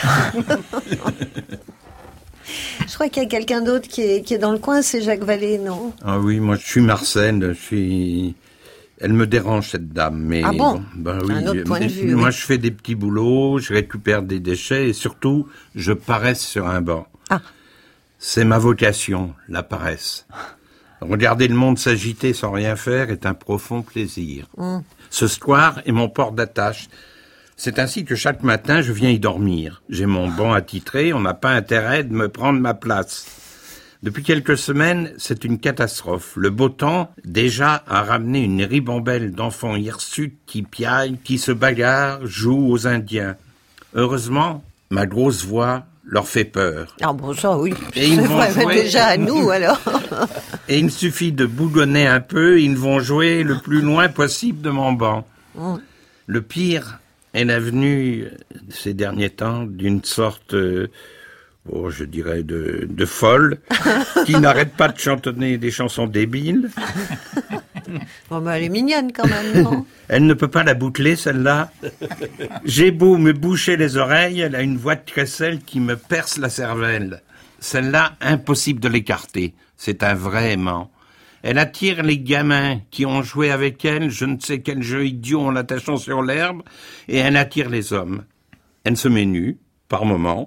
Je crois qu'il y a quelqu'un d'autre qui est, qui est dans le coin, c'est Jacques Vallée, non? Ah oui, moi je suis Marcel, je suis... Elle me dérange cette dame, mais... Ah bon ben oui, Un autre point de mais- vue, Moi oui. je fais des petits boulots, je récupère des déchets et surtout, je paresse sur un banc. Ah. C'est ma vocation, la paresse. Regarder le monde s'agiter sans rien faire est un profond plaisir. Hum. Ce square est mon port d'attache. C'est ainsi que chaque matin, je viens y dormir. J'ai mon banc attitré, on n'a pas intérêt de me prendre ma place. Depuis quelques semaines, c'est une catastrophe. Le beau temps, déjà, a ramené une ribambelle d'enfants hirsutes qui piaillent, qui se bagarrent, jouent aux Indiens. Heureusement, ma grosse voix leur fait peur. Ah bon, ça oui. Et ils C'est vont vrai, mais jouer. déjà à nous, alors. Et il me suffit de boulonner un peu, ils vont jouer le plus loin possible de mon banc. Hum. Le pire est la venue, ces derniers temps, d'une sorte, euh, oh, je dirais, de, de folle, qui n'arrête pas de chantonner des chansons débiles. Bon, bah, elle est mignonne quand même, non? Elle ne peut pas la boucler, celle-là. J'ai beau me boucher les oreilles, elle a une voix de crécelle qui me perce la cervelle. Celle-là, impossible de l'écarter. C'est un vrai aimant. Elle attire les gamins qui ont joué avec elle, je ne sais quel jeu idiot en l'attachant sur l'herbe, et elle attire les hommes. Elle se met nue, par moments,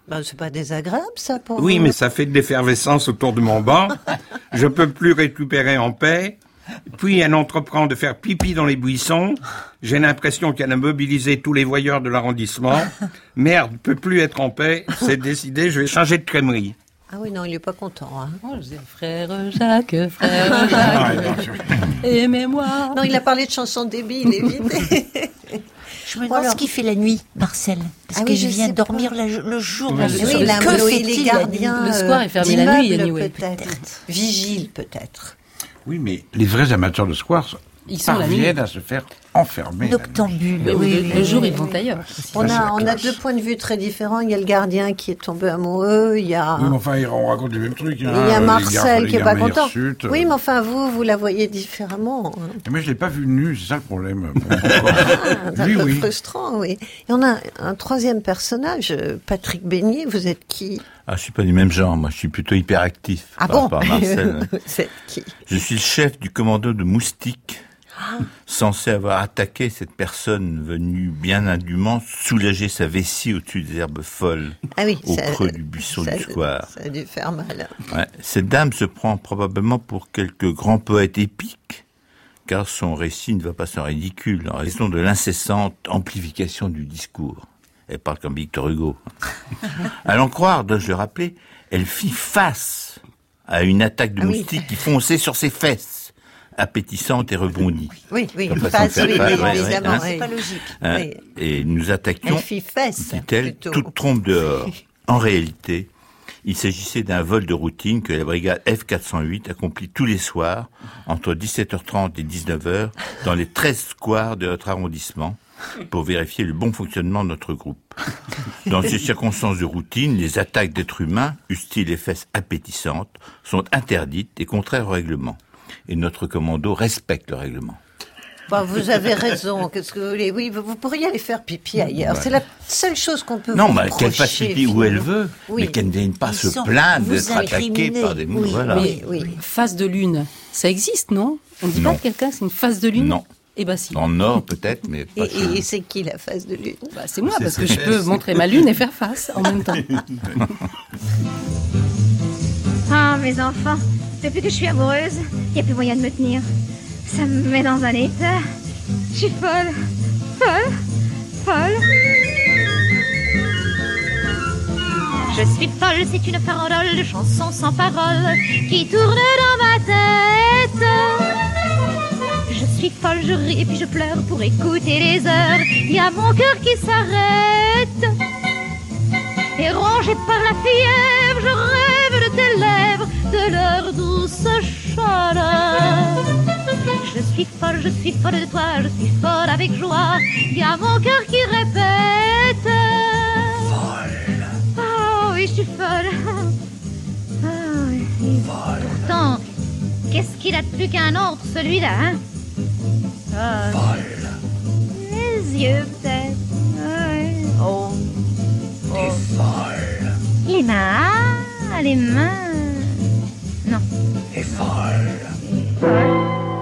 Ben, c'est pas désagréable, ça, pour Oui, vous. mais ça fait de l'effervescence autour de mon banc. Je peux plus récupérer en paix. Puis elle entreprend de faire pipi dans les buissons. J'ai l'impression qu'elle a mobilisé tous les voyeurs de l'arrondissement. Merde, peut plus être en paix. C'est décidé, je vais changer de crèmerie. Ah oui, non, il est pas content. Hein. Oh, je dis, frère Jacques, frère Jacques, aimez-moi. Non, il a parlé de chansons débiles, évitez. Je me demande Alors. ce qu'il fait la nuit, Marcel. Parce Ah que oui, je je viens sais dormir pas. la- le jour. Oui, la oui, nuit. la Que Melo, fait-il il est la gardien. nuit Le square est fermé euh, la nuit, d'immeubles, anyway. peut-être. Vigile, peut-être. Oui, mais les vrais amateurs de square Ils sont la nuit. parviennent à se faire enfermer. Noctambule. Mais oui, le, oui, le jour, oui, ils vont oui. ailleurs. On c'est la a, on a classe. deux points de vue très différents. Il y a le gardien qui est tombé amoureux. Il y a, Oui, mais enfin, ils- on raconte les mêmes trucs. il y hein, a les Marcel gars- qui est les pas gars content. hirsutes, Oui, euh. mais enfin, vous, vous la voyez différemment. hein. Et moi, je l'ai pas vu nu, c'est ça le problème. Ah, c'est un Lui, peu oui. frustrant, oui. Et on a un troisième personnage, euh, Patrick Beignet. Vous êtes qui? Ah, je suis pas du même genre, moi je suis plutôt hyperactif. Ah par bon? rapport à Marcel. Vous êtes qui? Je suis le chef du commando de moustiques, Ah. censé avoir attaqué cette personne venue bien indûment soulager sa vessie au-dessus des herbes folles, Ah oui, au ça- creux du buisson ça- du square. Ça a dû faire mal. Ouais. Cette dame se prend probablement pour quelque grand poète épique, car son récit ne va pas sans ridicule, en raison de l'incessante amplification du discours. Elle parle comme Victor Hugo. À l'en croire, dois-je le rappeler, elle fit face à une attaque de Ah oui. moustiques qui fonçait sur ses fesses, appétissante et rebondie. Oui, oui, Comme une façon de face, faire oui, face, oui, ouais, ouais, évidemment. hein. oui. C'est pas logique. Hein, Oui. Et nous attaquions, Elle fit fesse, dit-elle, plutôt. toute trompe dehors. En réalité, il s'agissait d'un vol de routine que la brigade F quatre cent huit accomplit tous les soirs, entre dix-sept heures trente et dix-neuf heures, dans les treize squares de notre arrondissement, pour vérifier le bon fonctionnement de notre groupe. Dans ces circonstances de routine, les attaques d'êtres humains, eussent-ils les fesses appétissantes, sont interdites et contraires au règlement. Et notre commando respecte le règlement. Bon, vous avez raison. Qu'est-ce que vous voulez? Oui, vous, vous pourriez aller faire pipi ailleurs. Ouais. C'est la seule chose qu'on peut Non, vous mais qu'elle fasse reprocher, pipi où elle finalement. veut, Oui. mais qu'elle ne vienne pas Ils se sont- plaindre vous d'être attaquée incriminez. par des mouches. Oui, Voilà. Oui, oui. Face de lune, ça existe, non? On ne dit Non. pas de quelqu'un, c'est une face de lune? Non. Eh ben si. En or, peut-être, mais pas Et, chez et- nous. et c'est qui la face de lune? Bah, c'est moi, C'est parce que ça. je peux montrer ma lune et faire face en même temps. Ah, mes enfants, depuis que je suis amoureuse, il n'y a plus moyen de me tenir. Ça me met dans un état. Je suis folle, folle, folle. Je suis folle, c'est une parole de chanson sans parole qui tourne dans ma tête. Je suis folle, je ris et puis je pleure pour écouter les heures. Il y a mon cœur qui s'arrête. Et rongé par la fièvre, je rêve de tes lèvres, de leur douce chaleur. Je suis folle, je suis folle de toi, je suis folle avec joie. Il y a mon cœur qui répète. Folle. Oh oui, je suis folle. Ah, oui. Pourtant, qu'est-ce qu'il a de plus qu'un autre, celui-là, hein? Ah. Folle. Les yeux, peut-être. Ouais. Oh. Oh. Folle. Les mains, ah, les mains. Non. Et folle. Et folle.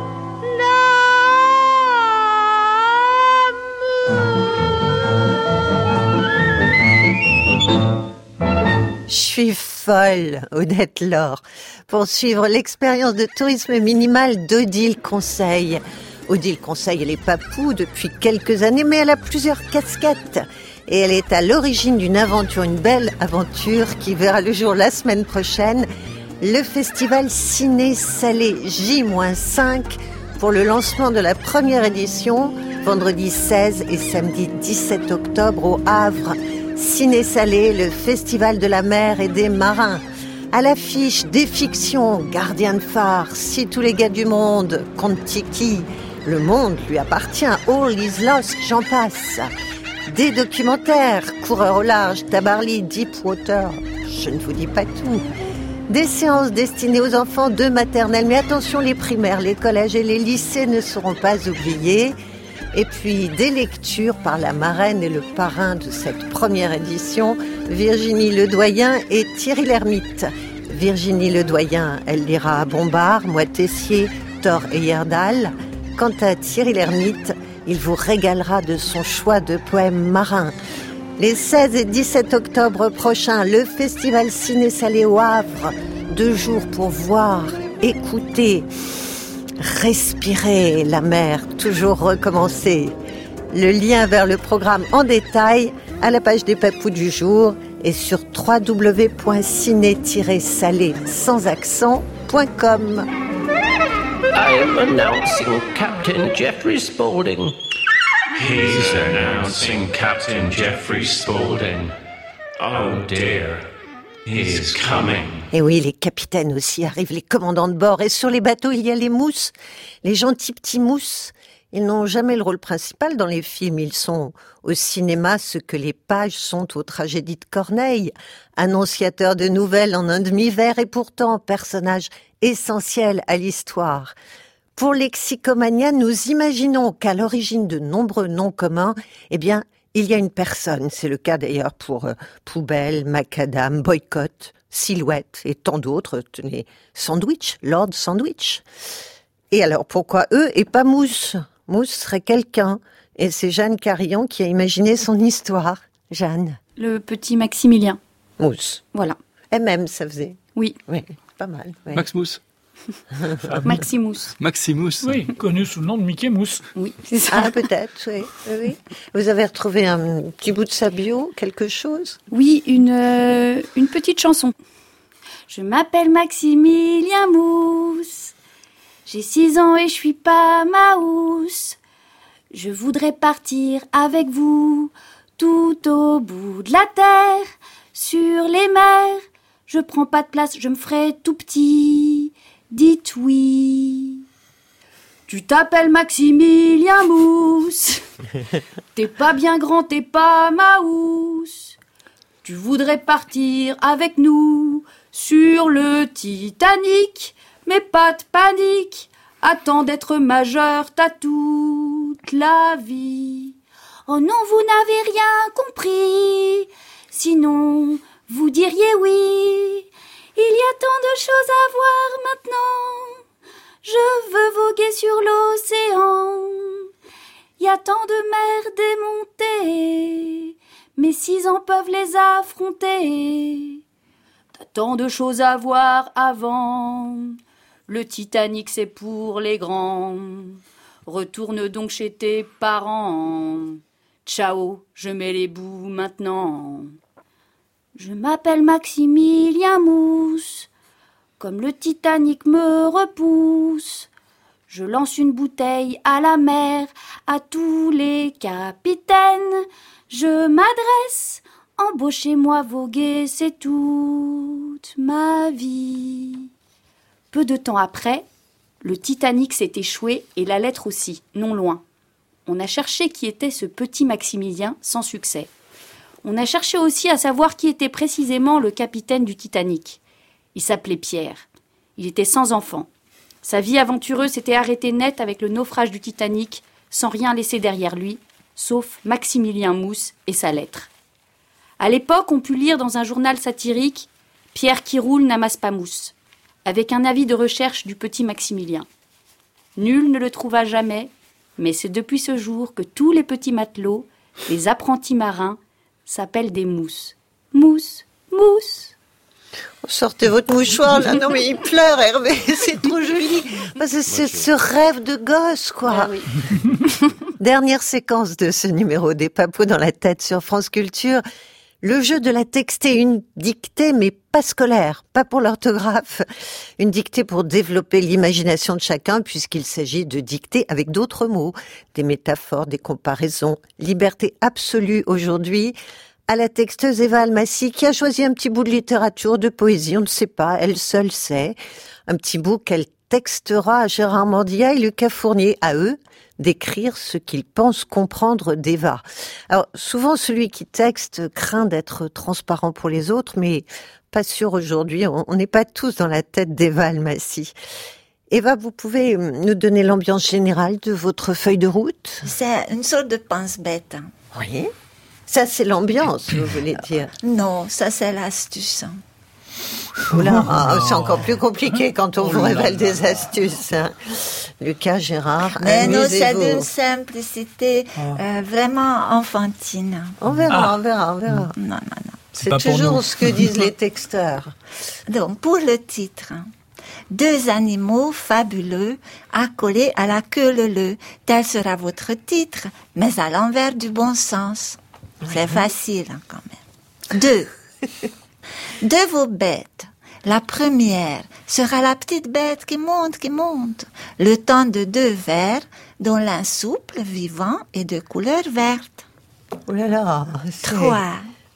Je suis folle, Odette Laure, pour suivre l'expérience de tourisme minimal d'Odile Conseil. Odile Conseil, elle est papou depuis quelques années, mais elle a plusieurs casquettes. Et elle est à l'origine d'une aventure, une belle aventure qui verra le jour la semaine prochaine. Le festival Ciné Salé J cinq pour le lancement de la première édition, vendredi seize et samedi dix-sept octobre au Havre. Ciné Salé, le festival de la mer et des marins. À l'affiche, des fictions, Gardien de phare, Si tous les gars du monde, Kon-Tiki, Le monde lui appartient, All is lost, j'en passe. Des documentaires, Coureur au large, Tabarly, Deepwater, je ne vous dis pas tout. Des séances destinées aux enfants de maternelle, mais attention, les primaires, les collèges et les lycées ne seront pas oubliés. Et puis des lectures par la marraine et le parrain de cette première édition, Virginie Ledoyen et Thierry Lhermitte. Virginie Ledoyen, elle lira Bombard, Moitessier, Thor et Heyerdahl. Quant à Thierry Lhermitte, il vous régalera de son choix de poèmes marins. Les seize et dix-sept octobre prochains, le Festival Ciné Salé au Havre. Deux jours pour voir, écouter, respirer la mer, toujours recommencer. Le lien vers le programme en détail à la page des papous du jour et sur w w w point ciné tiret salé sans accent point com. I am announcing Captain Jeffrey Spaulding. He's announcing Captain Jeffrey Spaulding. Oh dear, he's coming. Et oui, les capitaines aussi arrivent, les commandants de bord. Et sur les bateaux, il y a les mousses, les gentils petits mousses. Ils n'ont jamais le rôle principal dans les films. Ils sont au cinéma ce que les pages sont aux tragédies de Corneille. Annonciateurs de nouvelles en un demi-verre et pourtant personnages essentiels à l'histoire. Pour Lexicomania, nous imaginons qu'à l'origine de nombreux noms communs, eh bien, il y a une personne. C'est le cas d'ailleurs pour euh, Poubelle, Macadam, Boycott, Silhouette et tant d'autres. Tenez, Sandwich, Lord Sandwich. Et alors, pourquoi eux et pas Mousse ? Mousse serait quelqu'un. Et c'est Jeanne Carillon qui a imaginé son histoire. Jeanne. Le petit Maximilien. Mousse. Voilà. M M, ça faisait. Oui. Oui, pas mal. Oui. Max Mousse. Maximus. Maximus. Oui, connu sous le nom de Mickey Mousse. Oui, c'est ça. Ah, peut-être, oui. oui. Vous avez retrouvé un petit bout de sa bio, quelque chose ? Oui, une, euh, une petite chanson. Je m'appelle Maximilien Mousse. J'ai six ans et je suis pas Maousse. Je voudrais partir avec vous tout au bout de la terre, sur les mers. Je prends pas de place, je me ferai tout petit. Dites oui. Tu t'appelles Maximilien Mousse. T'es pas bien grand, t'es pas Maousse. Tu voudrais partir avec nous sur le Titanic, mais pas de panique. Attends d'être majeur, t'as toute la vie. Oh non, vous n'avez rien compris. Sinon, vous diriez oui. Il y a tant de choses à voir maintenant. Je veux voguer sur l'océan. Il y a tant de mers démontées. Mes six ans peuvent les affronter. T'as tant de choses à voir avant. Le Titanic, c'est pour les grands. Retourne donc chez tes parents. Ciao, je mets les bouts maintenant. Je m'appelle Maximilien Mousse. Comme le Titanic me repousse, je lance une bouteille à la mer, à tous les capitaines. Je m'adresse, embauchez-moi voguer, c'est toute ma vie. Peu de temps après, le Titanic s'est échoué et la lettre aussi, non loin. On a cherché qui était ce petit Maximilien, sans succès. On a cherché aussi à savoir qui était précisément le capitaine du Titanic. Il s'appelait Pierre. Il était sans enfant. Sa vie aventureuse s'était arrêtée net avec le naufrage du Titanic, sans rien laisser derrière lui, sauf Maximilien Mousse et sa lettre. À l'époque, on put lire dans un journal satirique « Pierre qui roule n'amasse pas mousse », avec un avis de recherche du petit Maximilien. Nul ne le trouva jamais, mais c'est depuis ce jour que tous les petits matelots, les apprentis marins, s'appellent des mousses. Mousse, mousse. Sortez votre mouchoir, là. Non, mais il pleure, Hervé. C'est trop joli. C'est, c'est ce rêve de gosse, quoi. Ah oui. Dernière séquence de ce numéro des Papous dans la tête sur France Culture. Le jeu de la textée, une dictée, mais pas scolaire, pas pour l'orthographe. Une dictée pour développer l'imagination de chacun, puisqu'il s'agit de dicter avec d'autres mots, des métaphores, des comparaisons. Liberté absolue aujourd'hui. À la texteuse Eva Almassi, qui a choisi un petit bout de littérature, de poésie, on ne sait pas, elle seule sait. Un petit bout qu'elle textera à Gérard Mordia et Lucas Fournier, à eux, d'écrire ce qu'ils pensent comprendre d'Eva. Alors, souvent, celui qui texte craint d'être transparent pour les autres, mais pas sûr aujourd'hui, on n'est pas tous dans la tête d'Eva Almassi. Eva, vous pouvez nous donner l'ambiance générale de votre feuille de route ? C'est une sorte de pense-bête. Oui. Ça, c'est l'ambiance, vous voulez dire ? Non, ça, c'est l'astuce. Oula, ah, c'est encore plus compliqué quand on vous révèle des astuces. Hein. Lucas, Gérard, Mais non, c'est amusez-vous. d'une simplicité euh, vraiment enfantine. On verra, Ah. on verra, on verra. Non, non, non. C'est toujours ce que disent les texteurs. Donc, pour le titre, deux animaux fabuleux accolés à la queue leu-leu. Tel sera votre titre, mais à l'envers du bon sens. C'est facile, hein, quand même. Deux. De vos bêtes, la première sera la petite bête qui monte, qui monte, le temps de deux vers, dont l'un souple, vivant et de couleur verte. Oh là là. c'est- Trois.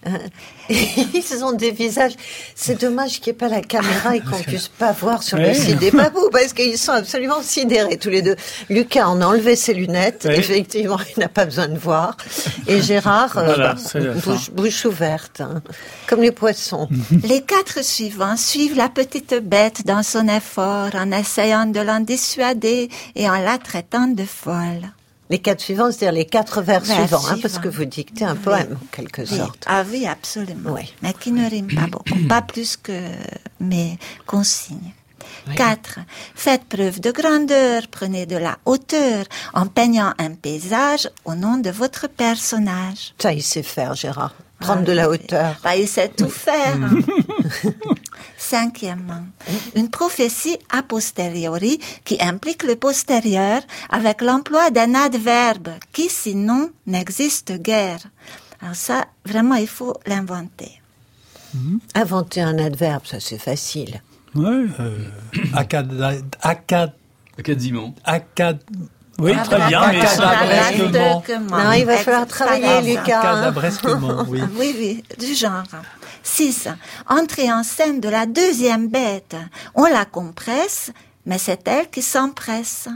Ils ont des visages. C'est dommage qu'il n'y ait pas la caméra et qu'on puisse pas voir sur Ouais. le site des babous parce qu'ils sont absolument sidérés tous les deux. Lucas en a enlevé ses lunettes. Ouais. Effectivement, il n'a pas besoin de voir. Et Gérard, euh, Voilà, bah, c'est la fin. bouche, bouche ouverte, hein, comme les poissons. Les quatre suivants suivent la petite bête dans son effort en essayant de l'en dissuader et en la traitant de folle. Les quatre suivants, c'est-à-dire les quatre vers, Vers suivants, hein, parce suivants. que vous dictez un poème, en quelque Oui. sorte. Ah oui, absolument. Oui. Mais qui ne rime pas beaucoup, pas plus que mes consignes. Quatre. Faites preuve de grandeur, prenez de la hauteur en peignant un paysage au nom de votre personnage. Ça, il sait faire, Gérard. Prendre Ah, de la oui. hauteur. Bah, il sait tout faire. Cinquièmement, une prophétie a posteriori qui implique le postérieur avec l'emploi d'un adverbe qui sinon n'existe guère. Alors ça, vraiment, il faut l'inventer. Inventer un adverbe, ça c'est facile. Ouais. Euh, accad... Accad... Acadiment. Accad... Oui, Ah, très bah, bien, mais ça- Accadabresquement. Non, il va falloir travailler, Lucas. hein. Accadabresquement, oui. Oui, oui, du genre. Six. Entrée en scène de la deuxième bête. On la compresse, mais c'est elle qui s'empresse.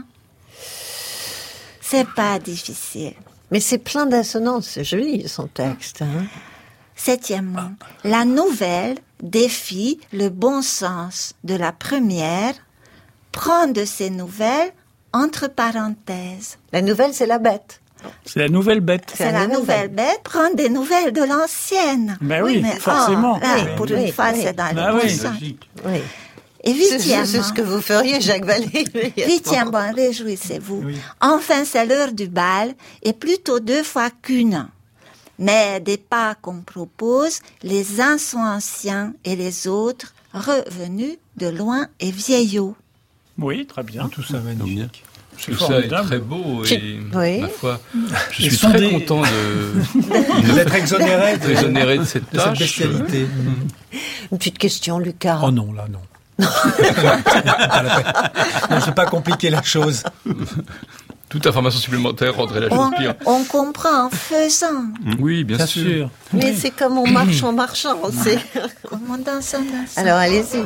C'est pas difficile. Mais c'est plein d'assonances, c'est joli son texte. Hein. Septièmement, la nouvelle défie le bon sens de la première, prend de ces nouvelles entre parenthèses. La nouvelle, c'est la bête. C'est la nouvelle bête. C'est la nouvelle bête, prend des nouvelles de l'ancienne. Ben oui, mais forcément. oh, là, Oui, pour oui, une fois, oui. c'est dans Ben le bon oui. sens. Oui. Et C'est huitièmement, c'est ce que vous feriez, Jacques Vallée. huitièmement, réjouissez-vous. Oui. Enfin, c'est l'heure du bal, et plutôt deux fois qu'une. Mais des pas qu'on propose, les uns sont anciens et les autres revenus de loin et vieillots. Oui, très bien. Tout ça magnifique. C'est Tout ça est formidable. très beau et, Oui. ma foi, je Ils suis sont très des- content de, D'être exonéré de, exonéré de cette de cette tâche. bestialité. Une petite question, Lucas. Oh non, là, non. Pas la peine. Non, je vais pas compliquer la chose. Toute information supplémentaire rendrait la chose On, pire. on comprend en faisant, Oui, bien, Bien sûr. sûr. Mais c'est comme on marche en marchant, c'est... comme on danse en dansant. Alors, allez-y.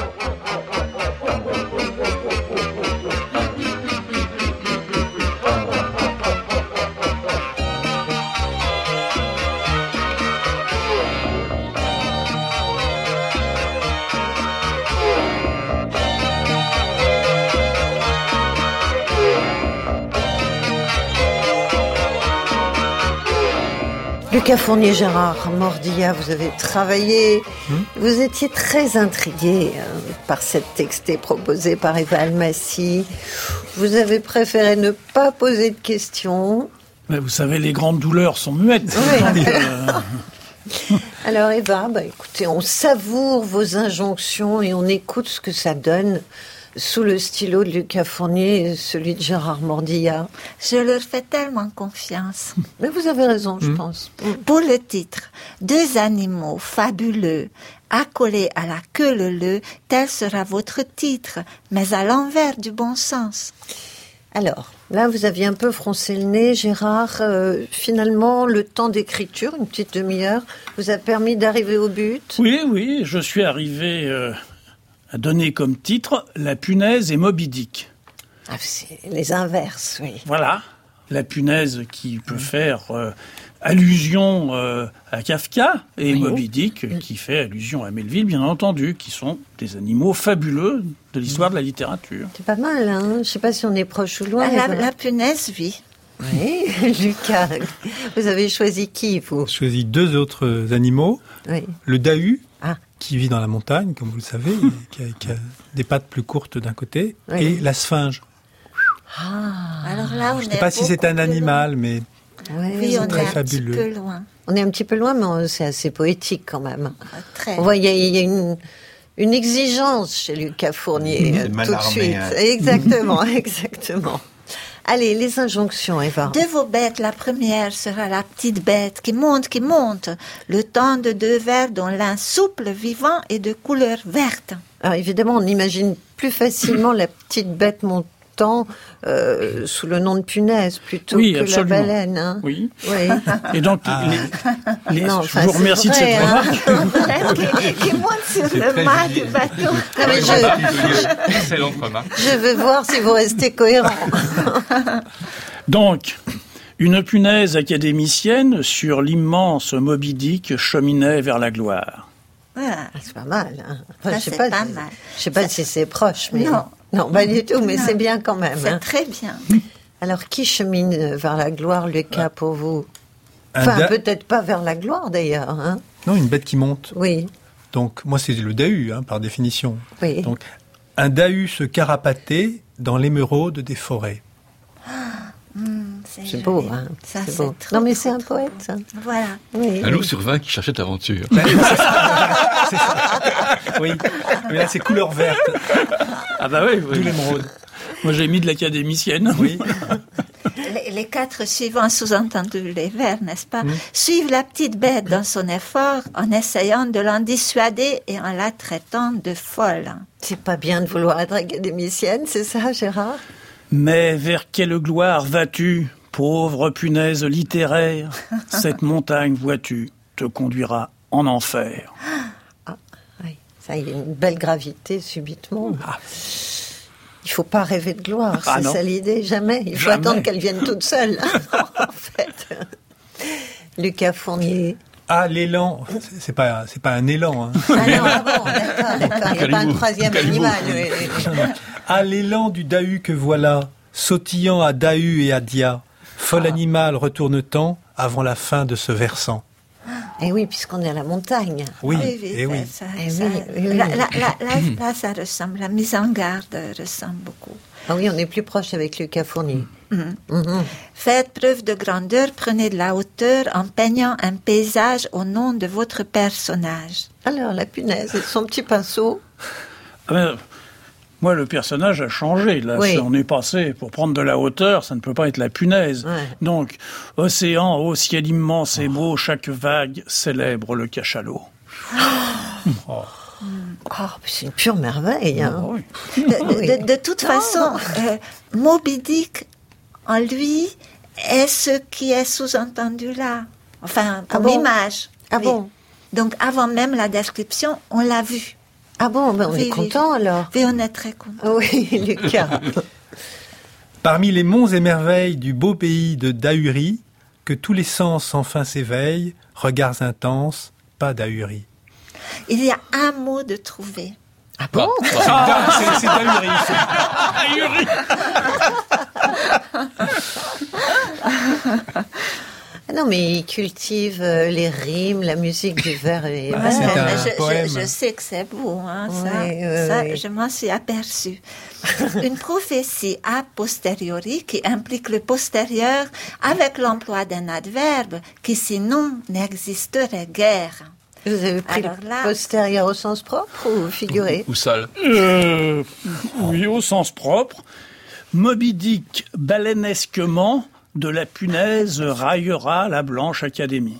Lucas Fournier, Gérard Mordillat, vous avez travaillé, vous étiez très intrigué euh, par cette textée proposée par Eva Almassi. Vous avez préféré ne pas poser de questions. Mais vous savez, les grandes douleurs sont muettes. Oui. Donc, euh, Alors Eva, bah, écoutez, on savoure vos injonctions et on écoute ce que ça donne sous le stylo de Lucas Fournier et celui de Gérard Mordillat. Je leur fais tellement confiance. Mais vous avez raison, je pense. Pour le titre, deux animaux fabuleux accolés à la queue leu-leu, tel sera votre titre, mais à l'envers du bon sens. Alors, là, vous aviez un peu froncé le nez, Gérard. Euh, finalement, le temps d'écriture, une petite demi-heure, vous a permis d'arriver au but. oui, oui, je suis arrivé euh, à donner comme titre La punaise et Moby Dick. Ah, c'est les inverses, oui. Voilà, la punaise qui peut faire euh, allusion euh, à Kafka et Oui. Moby Dick euh, qui fait allusion à Melville, bien entendu, qui sont des animaux fabuleux de l'histoire de la littérature. C'est pas mal, hein. Je ne sais pas si on est proche ou loin. Ah, la, Eva. la punaise, oui. Oui, Lucas, vous avez choisi qui, vous? J'ai choisi deux autres animaux. Oui. Le dahu, Ah. qui vit dans la montagne, comme vous le savez, qui a, qui a des pattes plus courtes d'un côté, Oui. et la sphinge. Ah. Alors là, on Je ne est sais pas si c'est un animal, mais Ouais, Oui, on très est un fabuleux. petit peu loin. On est un petit peu loin, mais on- c'est assez poétique quand même. Très. On voit, il y a, il y a une, une exigence chez Lucas Fournier, C'est euh, mal tout de armé, suite. hein. Exactement, exactement. Allez, les injonctions, Eva. De vos bêtes, la première sera la petite bête qui monte, qui monte, le temps de deux vers dont l'un souple, vivant et de couleur verte. Alors évidemment, on imagine plus facilement la petite bête montant euh, sous le nom de punaise plutôt Oui, que absolument. la baleine. Hein. Oui. Oui. Et donc, Ah. les, les- Non, je enfin, vous c'est remercie de vrai, cette hein. remarque. qui, qui monte sur C'est le très mât joli. du bateau. Ah, mais je, Excellente remarque. je veux voir si vous restez cohérent. Donc, une punaise académicienne sur l'immense Moby Dick cheminait vers la gloire. Voilà. Ah, c'est pas mal. Hein. Enfin, Ça, je sais c'est pas, pas si- mal. Je sais pas si c'est proche, mais Non. non, pas du tout. Mais Non. c'est bien quand même. C'est hein. très bien. Alors, qui chemine vers la gloire, Lucas, pour vous? Un Enfin, da- peut-être pas vers la gloire d'ailleurs. Hein. Non, une bête qui monte. Oui, Donc, moi, c'est le dahu, hein, par définition. oui. Donc, un dahu se carapater dans l'émeraude des forêts. Hum, C'est joli. beau, hein. Ça, C'est c'est beau. trop, Non, mais trop, c'est un trop poète, beau. ça. Voilà. Oui. Un loup sur vingt qui cherchait aventure. Ben, c'est ça. Oui, mais là, c'est couleur verte, Ah bah oui, oui. d'où l'émeraude. Moi j'ai mis de l'académicienne. Oui. Les, les quatre suivants, sous-entendus les vers, n'est-ce pas, Mm. suivent la petite bête dans son effort en essayant de l'en dissuader et en la traitant de folle. C'est pas bien de vouloir être académicienne, c'est ça, Gérard? Mais vers quelle gloire vas-tu, pauvre punaise littéraire? Cette montagne, vois-tu, te conduira en enfer. Oui, ça, il y a une belle gravité subitement. Il faut pas rêver de gloire, Ah c'est non. ça l'idée, jamais. Il faut Jamais. attendre qu'elle vienne toute seule, en fait. Lucas Fournier. Ah, l'élan. C'est- C'est pas, c'est pas un élan. Hein. Ah non, ah bon, d'accord, d'accord. Il n'y a pas un troisième animal. oui, oui, oui. Ah, l'élan du dahu que voilà, sautillant à dahu et à dia, fol animal retourne-t-en avant la fin de ce versant. Eh oui, puisqu'on est à la montagne. Oui, Oui, oui, eh oui. ça- Eh ça- oui, oui, oui. Là, là, là, là, là, ça ressemble, la mise en garde ressemble beaucoup. Ah oui, on est plus proche avec Lucas Fournier. Mhm. Mhm. Faites preuve de grandeur, prenez de la hauteur en peignant un paysage au nom de votre personnage. Alors, la punaise et son petit pinceau. Ah ben, moi, le personnage a changé. Là, Oui. on est passé pour prendre de la hauteur. Ça ne peut pas être la punaise. Ouais. Donc, océan, au ciel immense et beau, chaque vague célèbre le cachalot. Oh, c'est une pure merveille. Hein. Oh, oui. De, de- de- de toute façon, euh, Moby Dick, en lui, est ce qui est sous-entendu là. Enfin, Ah comme bon image. Ah Oui. bon? Donc, avant même la description, on l'a vu. Ah bon, ben on Oui, est oui, content oui. alors. Oui, on est très content. Oui, Lucas. Parmi les monts et merveilles du beau pays de Dahurie, que tous les sens enfin s'éveillent, regards intenses, pas d'ahurie. Il y a un mot de trouver. Ah bon? Ah, c'est c'est Dahurie. Ah non, mais il cultive euh, les rimes, la musique du vers et Bah, c'est vers. un Mais je, je- poème. je sais que c'est beau, hein, ça, Oui, oui, ça, oui. je m'en suis aperçue. Une prophétie a posteriori qui implique le postérieur avec l'emploi d'un adverbe qui sinon n'existerait guère. Vous avez pris Alors le là- postérieur au sens propre ou figuré? Ou sale. Euh, oui, au sens propre. Moby Dick, baleinesquement, de la punaise raillera la blanche académie.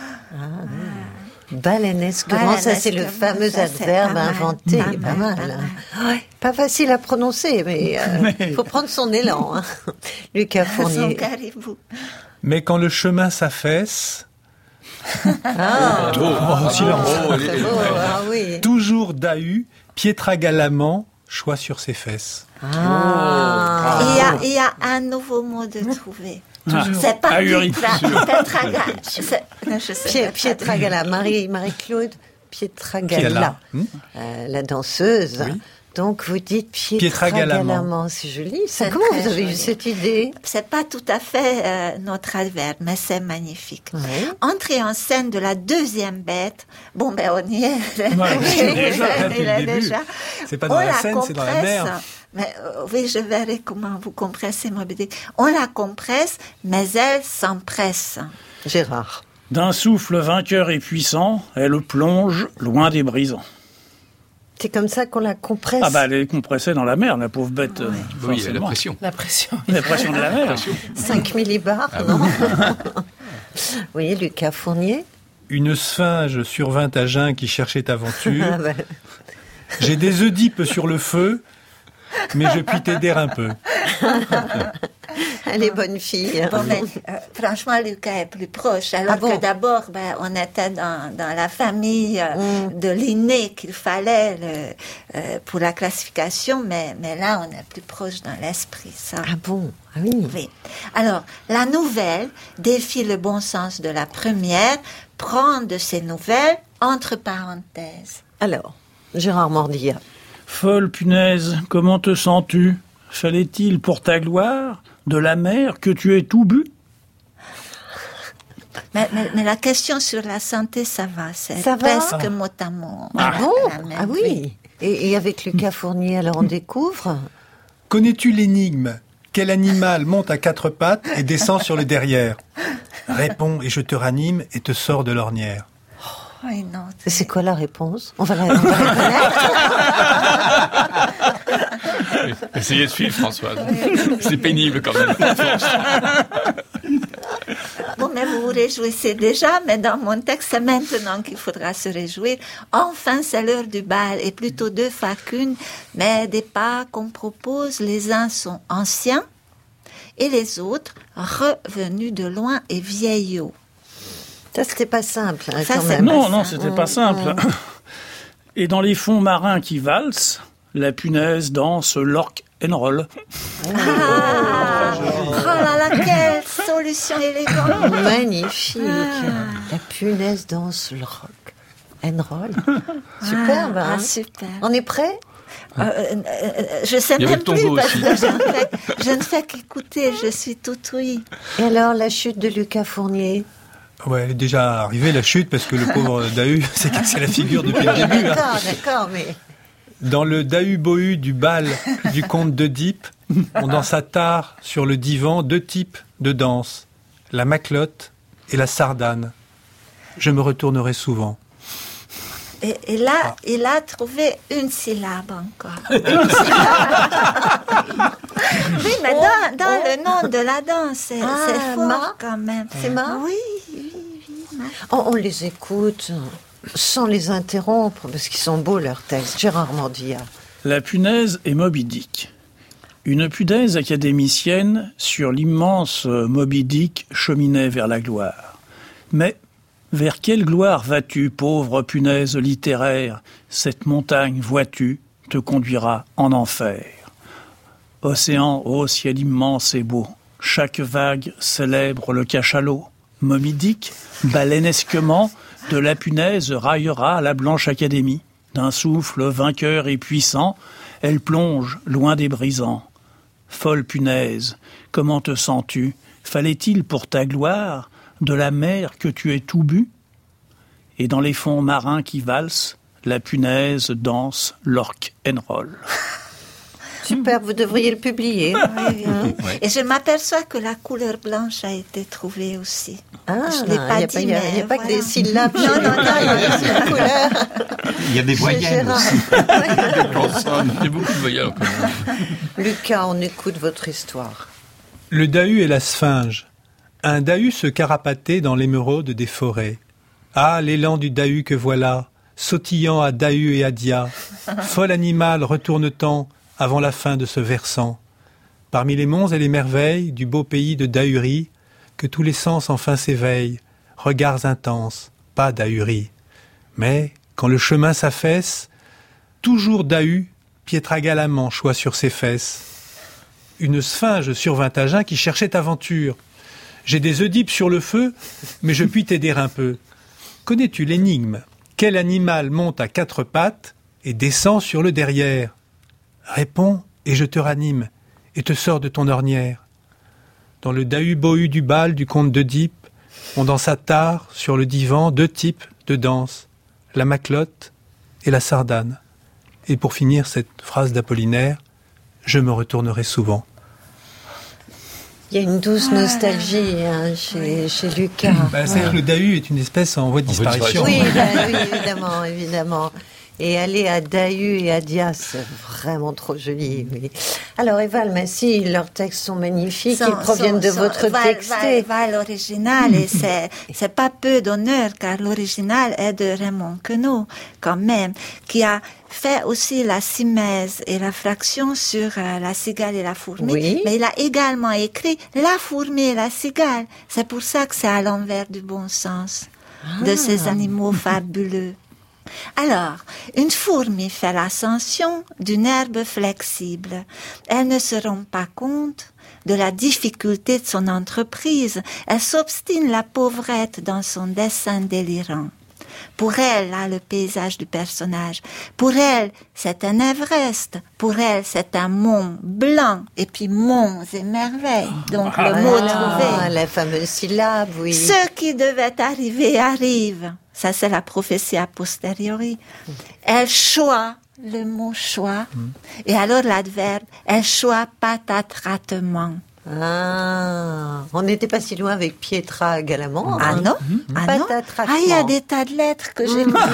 Baleinesquement, ça c'est le Baleinesquement, fameux ça, c'est adverbe pas mal, inventé, pas pas mal, mal. pas hein. Ouais, pas facile à prononcer, mais il faut prendre son élan. Hein. Lucas Son Fournier. caribou. Mais quand le chemin s'affaisse, Ah, oh, silence. c'est beau, ah oui. Toujours dahu, piétra galamment, choix sur ses fesses. Ah. Il y, a, il y a un nouveau mot de trouver. Ah. C'est pas Ahuri. Pietra- Pietragala. C'est- non, je sais Pie- pas Pietragala, Marie, Marie-Claude Pietragala, Gala. Hmm euh, la danseuse, Oui. Donc vous dites Pietragalamant. Pietragalamant, c'est joli. Ça, C'est comment très vous avez joli. eu cette idée? C'est pas tout à fait euh, notre adverbe, mais c'est magnifique. Ouais. Entrée en scène de la deuxième bête. Bon, ben on y est. Ouais, Oui, déjà, il depuis est le début. déjà. C'est pas dans On la scène, c'est dans la mer. compresse, Mais euh, oui, je verrai comment vous compressez Moby Dick. On la compresse, mais elle s'empresse. Gérard. D'un souffle vainqueur et puissant, elle plonge loin des brisants. C'est comme ça qu'on la compresse. Ah bah elle est compressée dans la mer, la pauvre bête. euh, Oui, il y a la forcément. pression. La pression. La pression de la mer. cinq millibars, Ah non? Vous voyez, Lucas Fournier. Une sphinge survint à Jeun qui cherchait aventure. Ah ben, J'ai des Oedipes sur le feu, mais je puis t'aider un peu. elle est bonne fille. Bon, mais, euh, franchement, Lucas est plus proche. Alors Ah bon? que d'abord, ben, on était dans, dans la famille euh, Mm. de l'inné qu'il fallait le, euh, pour la classification, mais, mais là, on est plus proche dans l'esprit. Ça. Ah bon? Ah oui. Oui. Alors, la nouvelle défie le bon sens de la première, prend de ces nouvelles entre parenthèses. Alors, Gérard Mordilla. Folle punaise, comment te sens-tu? Fallait-il pour ta gloire de la mer que tu aies tout bu? Mais, mais, mais la question sur la santé, ça va. C'est Ça va? presque mot à mot. Ah bon? La même, Ah oui. Et, et avec Lucas Fournier, alors on découvre? Connais-tu l'énigme? Quel animal monte à quatre pattes et descend sur le derrière? Réponds et je te ranime et te sors de l'ornière. Oui, non. Et c'est quoi la réponse? On va la, on va la connaître. Essayez de suivre, Françoise. C'est pénible quand même. Bon, mais vous vous réjouissez déjà, mais dans mon texte, c'est maintenant qu'il faudra se réjouir. Enfin, c'est l'heure du bal, et plutôt deux fois qu'une, mais des pas qu'on propose, les uns sont anciens, et les autres revenus de loin et vieillots. Ça, c'était pas simple, hein, Ça, quand c'est même. Non, non, c'était pas Mmh, simple. mmh. Et dans les fonds marins qui valsent, la punaise danse l'orque and roll. Ah, oh là là, quelle solution élégante. Magnifique. Ah. La punaise danse le rock and roll. Superbe, Ah, hein? super. On est prêt? Euh, euh, euh, je sais Il y avait même le tango plus parce aussi. que je ne fais, je ne fais qu'écouter, je suis tout oui. Et alors, la chute de Lucas Fournier? Ouais, elle est déjà arrivée, la chute, parce que le pauvre Dahu s'est cassé la figure depuis le début. hein. D'accord, d'accord, mais... Dans le Dahu-Bohu du bal du comte d'Oedipe, on dansa tard sur le divan deux types de danse, la maclotte et la sardane. Je me retournerai souvent. Et, et là, Ah. il a trouvé une syllabe encore. Une syllabe. Oui, mais dans, dans le nom de la danse, c'est Ah, c'est fort ma. quand même. C'est ma? Oui, oui, oui. ma. Oh, on les écoute sans les interrompre, parce qu'ils sont beaux, leurs textes. Gérard Mordilla. La punaise et Moby Dick. Une punaise académicienne sur l'immense Moby Dick cheminait vers la gloire. Mais vers quelle gloire vas-tu, pauvre punaise littéraire? Cette montagne, vois-tu, te conduira en enfer. Océan, ô ciel immense et beau, chaque vague célèbre le cachalot. Moby Dick, baleinesquement, de la punaise raillera la blanche académie. D'un souffle vainqueur et puissant, elle plonge loin des brisants. Folle punaise, comment te sens-tu? Fallait-il pour ta gloire de la mer que tu aies tout bu? Et dans les fonds marins qui valsent, la punaise danse l'orque and roll. Super, vous devriez le publier. Oui, oui. Ouais. Et je m'aperçois que la couleur blanche a été trouvée aussi. Ah, je ne l'ai il pas n'y a, dit, pas- il y a- mais il y a pas voilà. que des syllabes. Non, chez non, Lucas, non, il y a aussi une couleur. Il y a des Chez voyelles Gérard. aussi. Des consonnes. Il y a beaucoup de voyelles encore. Lucas, on écoute votre histoire. Le Dahu et la sphinge. Un Dahu se carapatait dans l'émeraude des forêts. Ah, l'élan du Dahu que voilà, sautillant à Dahu et à Dia. Fol animal retourne-t-en avant la fin de ce versant. Parmi les monts et les merveilles du beau pays de Dahurie, que tous les sens enfin s'éveillent, regards intenses, pas Dahurie. Mais, quand le chemin s'affaisse, toujours Dahu, Pietragalamant choix sur ses fesses. Une sphinge survint à Jeun qui cherchait aventure. J'ai des Oedipes sur le feu, mais je puis t'aider un peu. Connais-tu l'énigme? Quel animal monte à quatre pattes et descend sur le derrière? Réponds et je te ranime et te sors de ton ornière. Dans le dahu-bohu du bal du comte d'Oedipe, on dansa tard sur le divan deux types de danse, la maclotte et la sardane. Et pour finir cette phrase d'Apollinaire, je me retournerai souvent. Il y a une douce nostalgie hein, chez, chez Lucas. Bah, c'est vrai que le dahu est une espèce en voie de disparition. Oui, bah, oui, évidemment, évidemment. Et aller à Dahu et à Dia, c'est vraiment trop joli. Oui. Alors, Eva Almasy, leurs textes sont magnifiques, Sont- ils proviennent sont- de sont- votre va- texté. va- va l'original, et c'est, c'est pas peu d'honneur, car l'original est de Raymond Queneau, quand même, qui a fait aussi la simèse et la fraction sur euh, la cigale et la fourmi. Oui. Mais il a également écrit la fourmi et la cigale. C'est pour ça que c'est à l'envers du bon sens, de Ah. ces animaux fabuleux. Alors, une fourmi fait l'ascension d'une herbe flexible. Elle ne se rend pas compte de la difficulté de son entreprise. Elle s'obstine, la pauvrette, dans son dessein délirant. Pour elle, là, le paysage du personnage. Pour elle, c'est un Everest. Pour elle, c'est un mont blanc. Et puis, monts et merveilles. Donc, Ah, le mot voilà, trouvé. la fameuse syllabe, oui. Ce qui devait arriver arrive. Ça, c'est la prophétie a posteriori. Elle choisit le mot choix. Et alors, l'adverbe, elle choisit patatratement. Ah, on n'était pas si loin avec Pietra Galamand. Ah hein. non, ah non. Patatratement. Ah, il y a des tas de lettres que j'ai oubliées.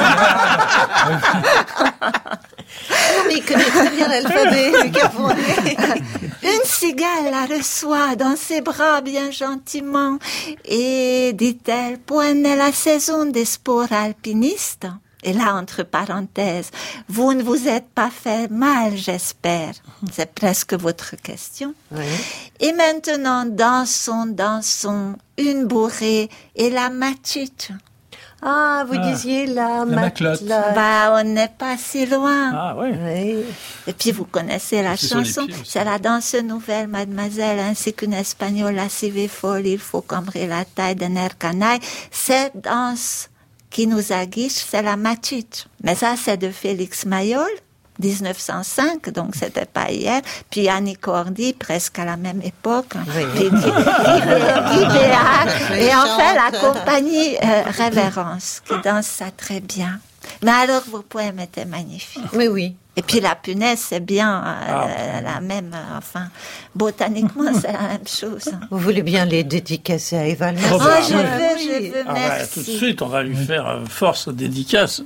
Non, mais il connaît très bien l'alphabet, Lucas Fournier. Une cigale la reçoit dans ses bras bien gentiment et, dit-elle, point est la saison des sports alpinistes. Et là, entre parenthèses, vous ne vous êtes pas fait mal, j'espère. C'est presque votre question. Oui. Et maintenant, dansons, dansons, une bourrée et la matite. Ah, vous Ah, disiez la, la maclotte. matelote. Bah, on n'est pas si loin. Ah ouais. Oui. Et puis vous connaissez la C'est sur les chanson, pieds aussi. c'est la danse nouvelle, mademoiselle, ainsi qu'une espagnole lascive et folle, il faut cambrer la taille d'un air canaille. Cette danse qui nous aguiche, c'est la matite. Mais ça, c'est de Félix Mayol, dix-neuf cent cinq, donc c'était pas hier. Puis Annie Cordy, presque à la même époque. Oui. Puis Guy- Guy- Guy Béard. Et enfin, la Méchante. compagnie euh, Révérence, qui danse ça très bien. Mais alors, vos poèmes étaient magnifiques. Mais oui. Et puis la punaise, c'est bien euh, la même, euh, enfin, botaniquement, c'est la même chose. Vous voulez bien les dédicacer à Eva Almasy? Oh, bah, Oh, je oui. veux, je veux, Ah bah, merci. tout de suite, on va lui faire euh, force dédicace.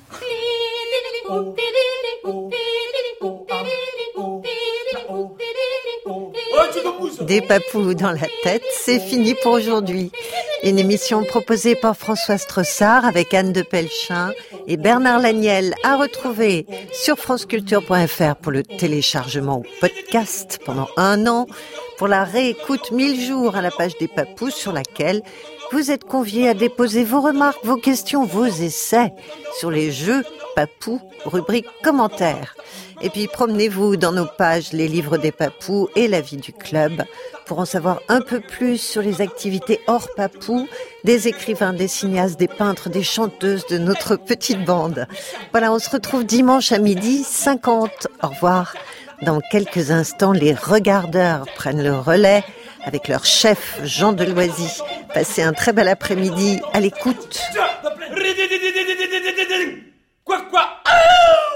Des papous dans la tête, c'est fini pour aujourd'hui. Une émission proposée par Françoise Tressard avec Anne de Pelchin et Bernard Laniel à retrouver sur franceculture point f r pour le téléchargement au podcast pendant un an, pour la réécoute mille jours à la page des papous sur laquelle vous êtes conviés à déposer vos remarques, vos questions, vos essais sur les jeux papous, rubrique commentaires. Et puis promenez-vous dans nos pages Les Livres des Papous et La Vie du Club pour en savoir un peu plus sur les activités hors papous des écrivains, des cinéastes, des peintres, des chanteuses de notre petite bande. Voilà, on se retrouve dimanche à midi cinquante. Au revoir. Dans quelques instants, les regardeurs prennent le relais avec leur chef Jean Deloisy. Passez un très bel après-midi à l'écoute. Quoi, quoi? Ah